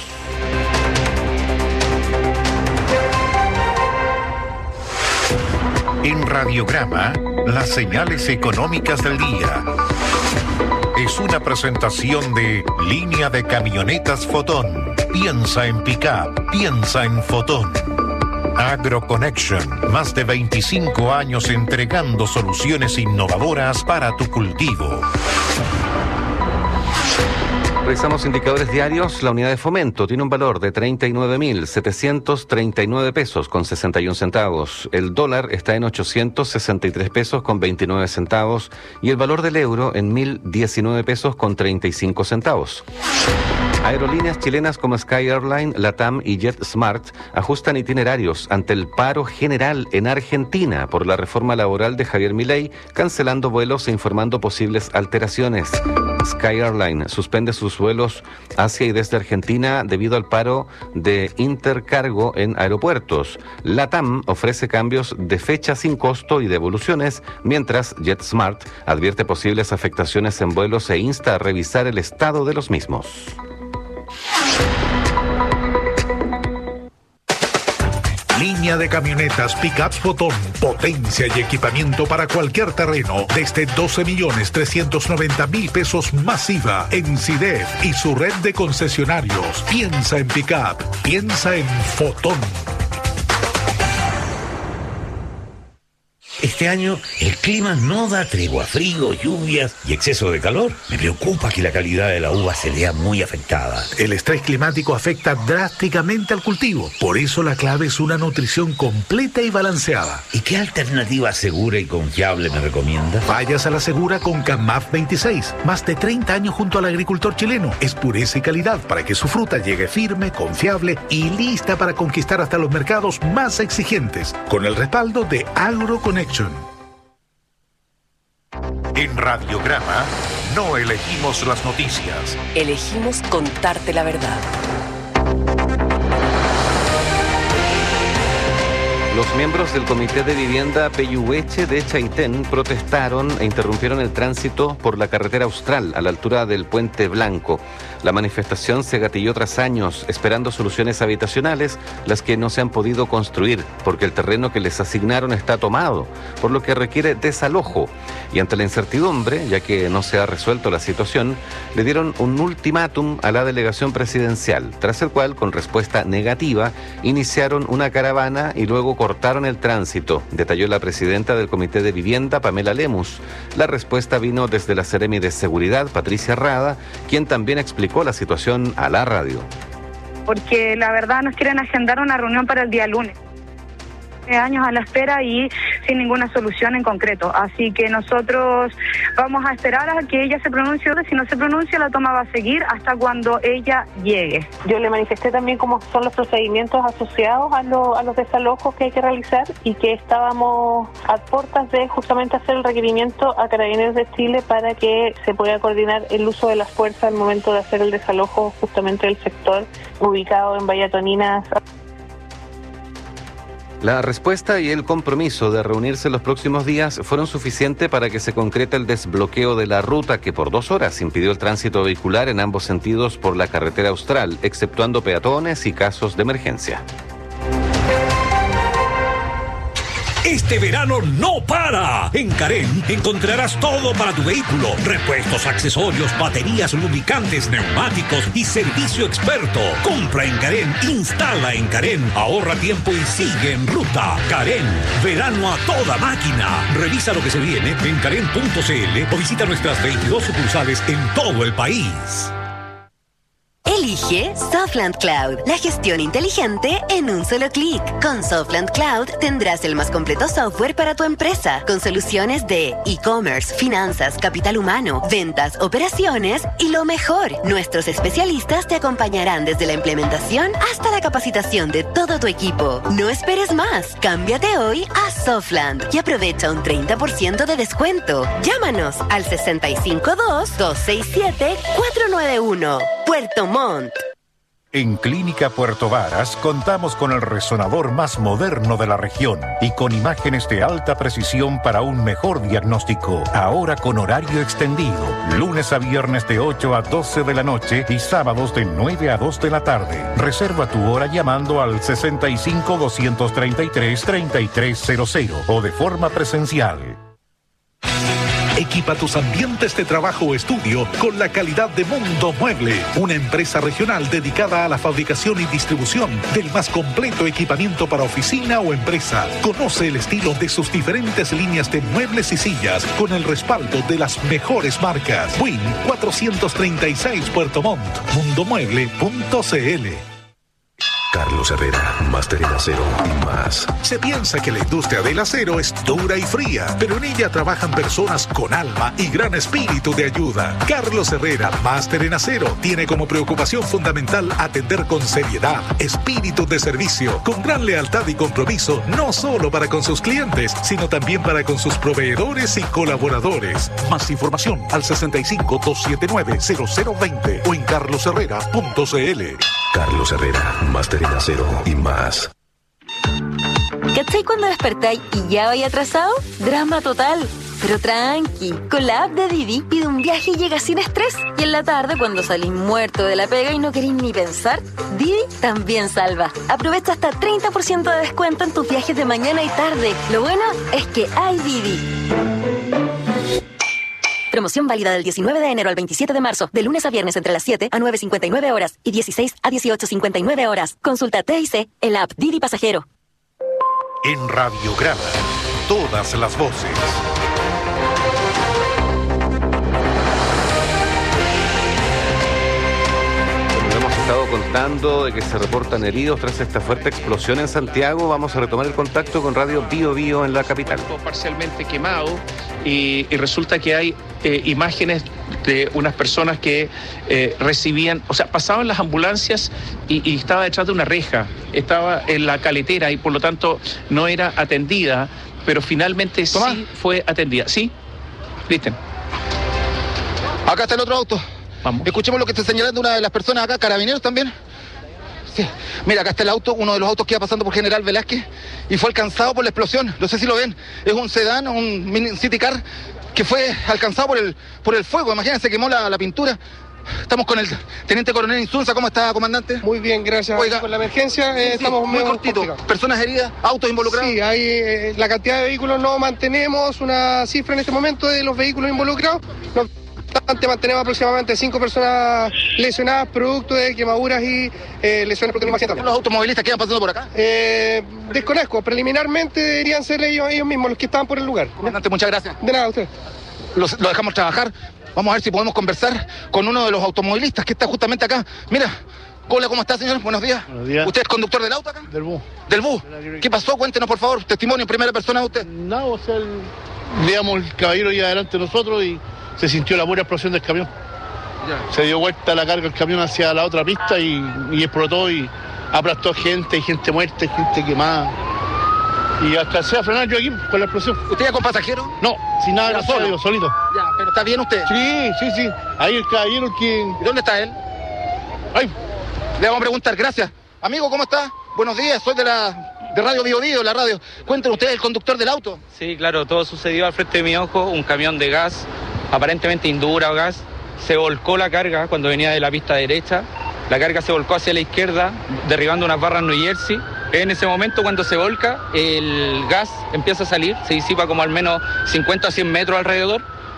En Radiograma, las señales económicas del día. Es una presentación de Línea de Camionetas Fotón. Piensa en pick-up, piensa en Fotón. AgroConnection, más de 25 años entregando soluciones innovadoras para tu cultivo. Revisamos indicadores diarios. La unidad de fomento tiene un valor de 39.739 pesos con 61 centavos. El dólar está en 863 pesos con 29 centavos y el valor del euro en 1.019 pesos con 35 centavos. Aerolíneas chilenas como Sky Airline, LATAM y JetSmart ajustan itinerarios ante el paro general en Argentina por la reforma laboral de Javier Milei, cancelando vuelos e informando posibles alteraciones. Sky Airline suspende sus vuelos hacia y desde Argentina debido al paro de intercargo en aeropuertos. LATAM ofrece cambios de fecha sin costo y devoluciones, mientras JetSmart advierte posibles afectaciones en vuelos e insta a revisar el estado de los mismos. Línea de camionetas Pickups Fotón, potencia y equipamiento para cualquier terreno, desde 12.390.000 pesos masiva en CIDEF y su red de concesionarios. Piensa en Pickup, piensa en Fotón. Este año el clima no da tregua, frío, lluvias y exceso de calor. Me preocupa que la calidad de la uva se vea muy afectada. El estrés climático afecta drásticamente al cultivo. Por eso la clave es una nutrición completa y balanceada. ¿Y qué alternativa segura y confiable me recomienda? Vayas a la segura con CAMAF 26. Más de 30 años junto al agricultor chileno. Es pureza y calidad para que su fruta llegue firme, confiable y lista para conquistar hasta los mercados más exigentes. Con el respaldo de AgroConnection. En Radiograma, no elegimos las noticias. Elegimos contarte la verdad. Los miembros del Comité de Vivienda Peyuhueche de Chaitén protestaron e interrumpieron el tránsito por la carretera Austral a la altura del Puente Blanco. La manifestación se gatilló tras años esperando soluciones habitacionales, las que no se han podido construir porque el terreno que les asignaron está tomado, por lo que requiere desalojo. Y ante la incertidumbre, ya que no se ha resuelto la situación, le dieron un ultimátum a la delegación presidencial, tras el cual, con respuesta negativa, iniciaron una caravana y luego cortaron el tránsito, detalló la presidenta del Comité de Vivienda, Pamela Lemus. La respuesta vino desde la Seremi de Seguridad, Patricia Rada, quien también explicó la situación a la radio. Porque la verdad nos quieren agendar una reunión para el día lunes. Años a la espera y sin ninguna solución en concreto. Así que nosotros vamos a esperar a que ella se pronuncie. Si no se pronuncia, la toma va a seguir hasta cuando ella llegue. Yo le manifesté también cómo son los procedimientos asociados a los desalojos que hay que realizar y que estábamos a puertas de justamente hacer el requerimiento a Carabineros de Chile para que se pueda coordinar el uso de las fuerzas al momento de hacer el desalojo justamente del sector ubicado en Bahía Toninas. La respuesta y el compromiso de reunirse los próximos días fueron suficientes para que se concrete el desbloqueo de la ruta que por 2 horas impidió el tránsito vehicular en ambos sentidos por la carretera Austral, exceptuando peatones y casos de emergencia. Este verano no para. En Carén encontrarás todo para tu vehículo. Repuestos, accesorios, baterías, lubricantes, neumáticos y servicio experto. Compra en Carén, instala en Carén, ahorra tiempo y sigue en ruta. Carén, verano a toda máquina. Revisa lo que se viene en carén.cl o visita nuestras 22 sucursales en todo el país. Elige Softland Cloud, la gestión inteligente en un solo clic. Con Softland Cloud tendrás el más completo software para tu empresa, con soluciones de e-commerce, finanzas, capital humano, ventas, operaciones y lo mejor, nuestros especialistas te acompañarán desde la implementación hasta la capacitación de todo tu equipo. No esperes más, cámbiate hoy a Softland y aprovecha un 30% de descuento. Llámanos al 652-267-491. Puerto Montt. En Clínica Puerto Varas contamos con el resonador más moderno de la región y con imágenes de alta precisión para un mejor diagnóstico. Ahora con horario extendido, lunes a viernes de 8 a 12 de la noche y sábados de 9 a 2 de la tarde. Reserva tu hora llamando al 65-233-3300 o de forma presencial. Equipa tus ambientes de trabajo o estudio con la calidad de Mundo Mueble, una empresa regional dedicada a la fabricación y distribución del más completo equipamiento para oficina o empresa. Conoce el estilo de sus diferentes líneas de muebles y sillas con el respaldo de las mejores marcas. Win 436 Puerto Montt, mundomueble.cl. Carlos Herrera, máster en acero y más. Se piensa que la industria del acero es dura y fría, pero en ella trabajan personas con alma y gran espíritu de ayuda. Carlos Herrera, máster en acero, tiene como preocupación fundamental atender con seriedad, espíritu de servicio, con gran lealtad y compromiso, no solo para con sus clientes, sino también para con sus proveedores y colaboradores. Más información al 65-279-0020 o en carlosherrera.cl. Carlos Herrera, máster en acero y más. ¿Cachai cuando despertáis y ya vais atrasado? Drama total. Pero tranqui, con la app de Didi pide un viaje y llega sin estrés. Y en la tarde, cuando salís muerto de la pega y no queréis ni pensar, Didi también salva. Aprovecha hasta 30% de descuento en tus viajes de mañana y tarde. Lo bueno es que hay Didi. Promoción válida del 19 de enero al 27 de marzo, de lunes a viernes entre las 7 a 9:59 horas y 16 a 18:59 horas. Consulta TIC en la app Didi Pasajero. En Radiograma, todas las voces. Estado contando de que se reportan heridos tras esta fuerte explosión en Santiago. Vamos a retomar el contacto con Radio Bio Bio en la capital. Parcialmente quemado y resulta que hay imágenes de unas personas que recibían, o sea, pasaban las ambulancias y estaba detrás de una reja, estaba en la caletera y por lo tanto no era atendida, pero finalmente sí fue atendida. ¿Sí? ¿Visten? Acá está el otro auto. Vamos. Escuchemos lo que está señalando una de las personas acá, carabineros también. Sí. Mira, acá está el auto, uno de los autos que iba pasando por General Velázquez y fue alcanzado por la explosión. No sé si lo ven, es un sedán, un mini city car que fue alcanzado por el fuego. Imagínense, quemó la pintura. Estamos con el teniente coronel Insunza. ¿Cómo está, comandante? Muy bien, gracias. Oiga, por la emergencia estamos muy cortito. ¿Personas heridas? ¿Autos involucrados? Sí, hay la cantidad de vehículos. No mantenemos una cifra en este momento de los vehículos involucrados. No obstante, mantenemos aproximadamente 5 personas lesionadas producto de quemaduras y lesiones por clima. ¿Los automovilistas que iban pasando por acá? Desconozco. Preliminarmente deberían ser ellos mismos los que estaban por el lugar. Comandante, muchas gracias. De nada, usted. Lo dejamos trabajar. Vamos a ver si podemos conversar con uno de los automovilistas que está justamente acá. Mira, hola, ¿cómo está, señor? Buenos días. Buenos días. ¿Usted es conductor del auto acá? Del bus. ¿Del bus? ¿Qué pasó? Cuéntenos, por favor, testimonio en primera persona de usted. No, o sea, digamos, el caballero iba adelante de nosotros y se sintió la pura explosión del camión. Ya. Se dio vuelta la carga del camión hacia la otra pista y explotó y aplastó gente, gente muerta, gente quemada. Y alcancé a frenar yo aquí con la explosión. ¿Usted ya con pasajero? No, sin nada, solo, solito. Ya, pero ¿está bien usted? Sí. Ahí el caballero que... ¿Y dónde está él? Ahí. Le vamos a preguntar, gracias. Amigo, ¿cómo está? Buenos días, soy de Radio Bio Bio, la radio. Cuéntenos, ¿usted es el conductor del auto? Sí, claro, todo sucedió al frente de mi ojo, un camión de gas, aparentemente Indura o gas, se volcó la carga cuando venía de la pista derecha, la carga se volcó hacia la izquierda, derribando unas barras New Jersey. En ese momento, cuando se volca, el gas empieza a salir, se disipa como al menos 50 a 100 metros alrededor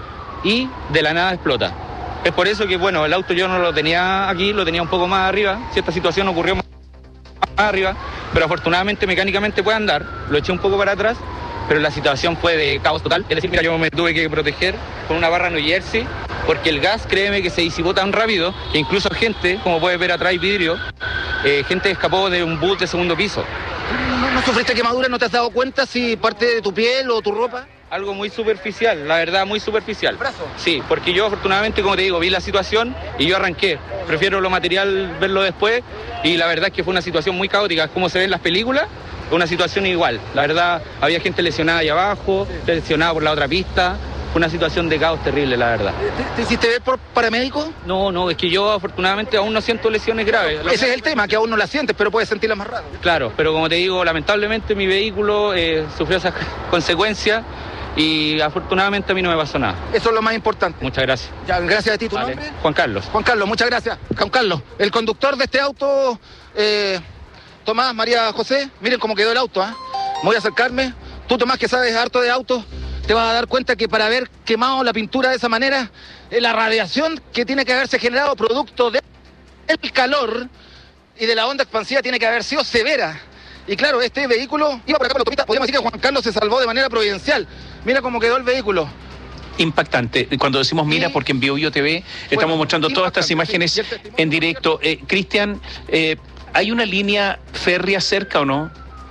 y de la nada explota. Es por eso que, bueno, el auto yo no lo tenía aquí, lo tenía un poco más arriba. Si esta situación ocurrió más arriba, pero afortunadamente mecánicamente puede andar, lo eché un poco para atrás, pero la situación fue de caos total. Es decir, mira, yo me tuve que proteger con una barra New Jersey porque el gas, créeme que se disipó tan rápido que incluso gente, como puedes ver atrás vidrio, gente escapó de un bus de segundo piso. ¿No sufriste quemadura? ¿No te has dado cuenta si parte de tu piel o tu ropa? Algo muy superficial, la verdad, muy superficial. ¿El brazo? Sí, porque yo afortunadamente, como te digo, vi la situación y yo arranqué. Prefiero lo material verlo después y la verdad es que fue una situación muy caótica, como se ve en las películas, una situación igual. La verdad, había gente lesionada ahí abajo, lesionada por la otra pista. Fue una situación de caos terrible, la verdad. ¿Te hiciste ver por paramédico? No, es que yo afortunadamente aún no siento lesiones graves. Ese es el tema, que aún no las sientes, pero puedes sentirlas más rápido. Claro, pero como te digo, lamentablemente mi vehículo sufrió esas consecuencias y afortunadamente a mí no me pasó nada. Eso es lo más importante. Muchas gracias. Ya, gracias a ti. ¿Tu nombre? Juan Carlos. Juan Carlos, muchas gracias. Juan Carlos, el conductor de este auto, Tomás, María José, miren cómo quedó el auto, ¿eh? Voy a acercarme. Tú, Tomás, que sabes harto de autos, te vas a dar cuenta que para haber quemado la pintura de esa manera, la radiación que tiene que haberse generado producto del calor y de la onda expansiva tiene que haber sido severa. Y claro, este vehículo iba por acá por la autopista. Podemos decir que Juan Carlos se salvó de manera providencial. Mira cómo quedó el vehículo. Impactante. Cuando decimos mira, porque en BioBio TV estamos mostrando todas estas imágenes en directo. Cristian, ¿hay una línea férrea cerca o no?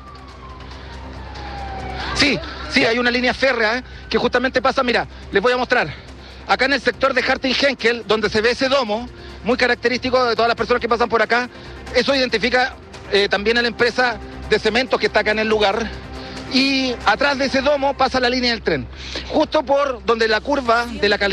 Sí, hay una línea férrea que justamente pasa, mira, les voy a mostrar. Acá en el sector de Harting-Henkel, donde se ve ese domo, muy característico de todas las personas que pasan por acá, eso identifica también a la empresa de cementos que está acá en el lugar. Y atrás de ese domo pasa la línea del tren, justo por donde la curva de la calidad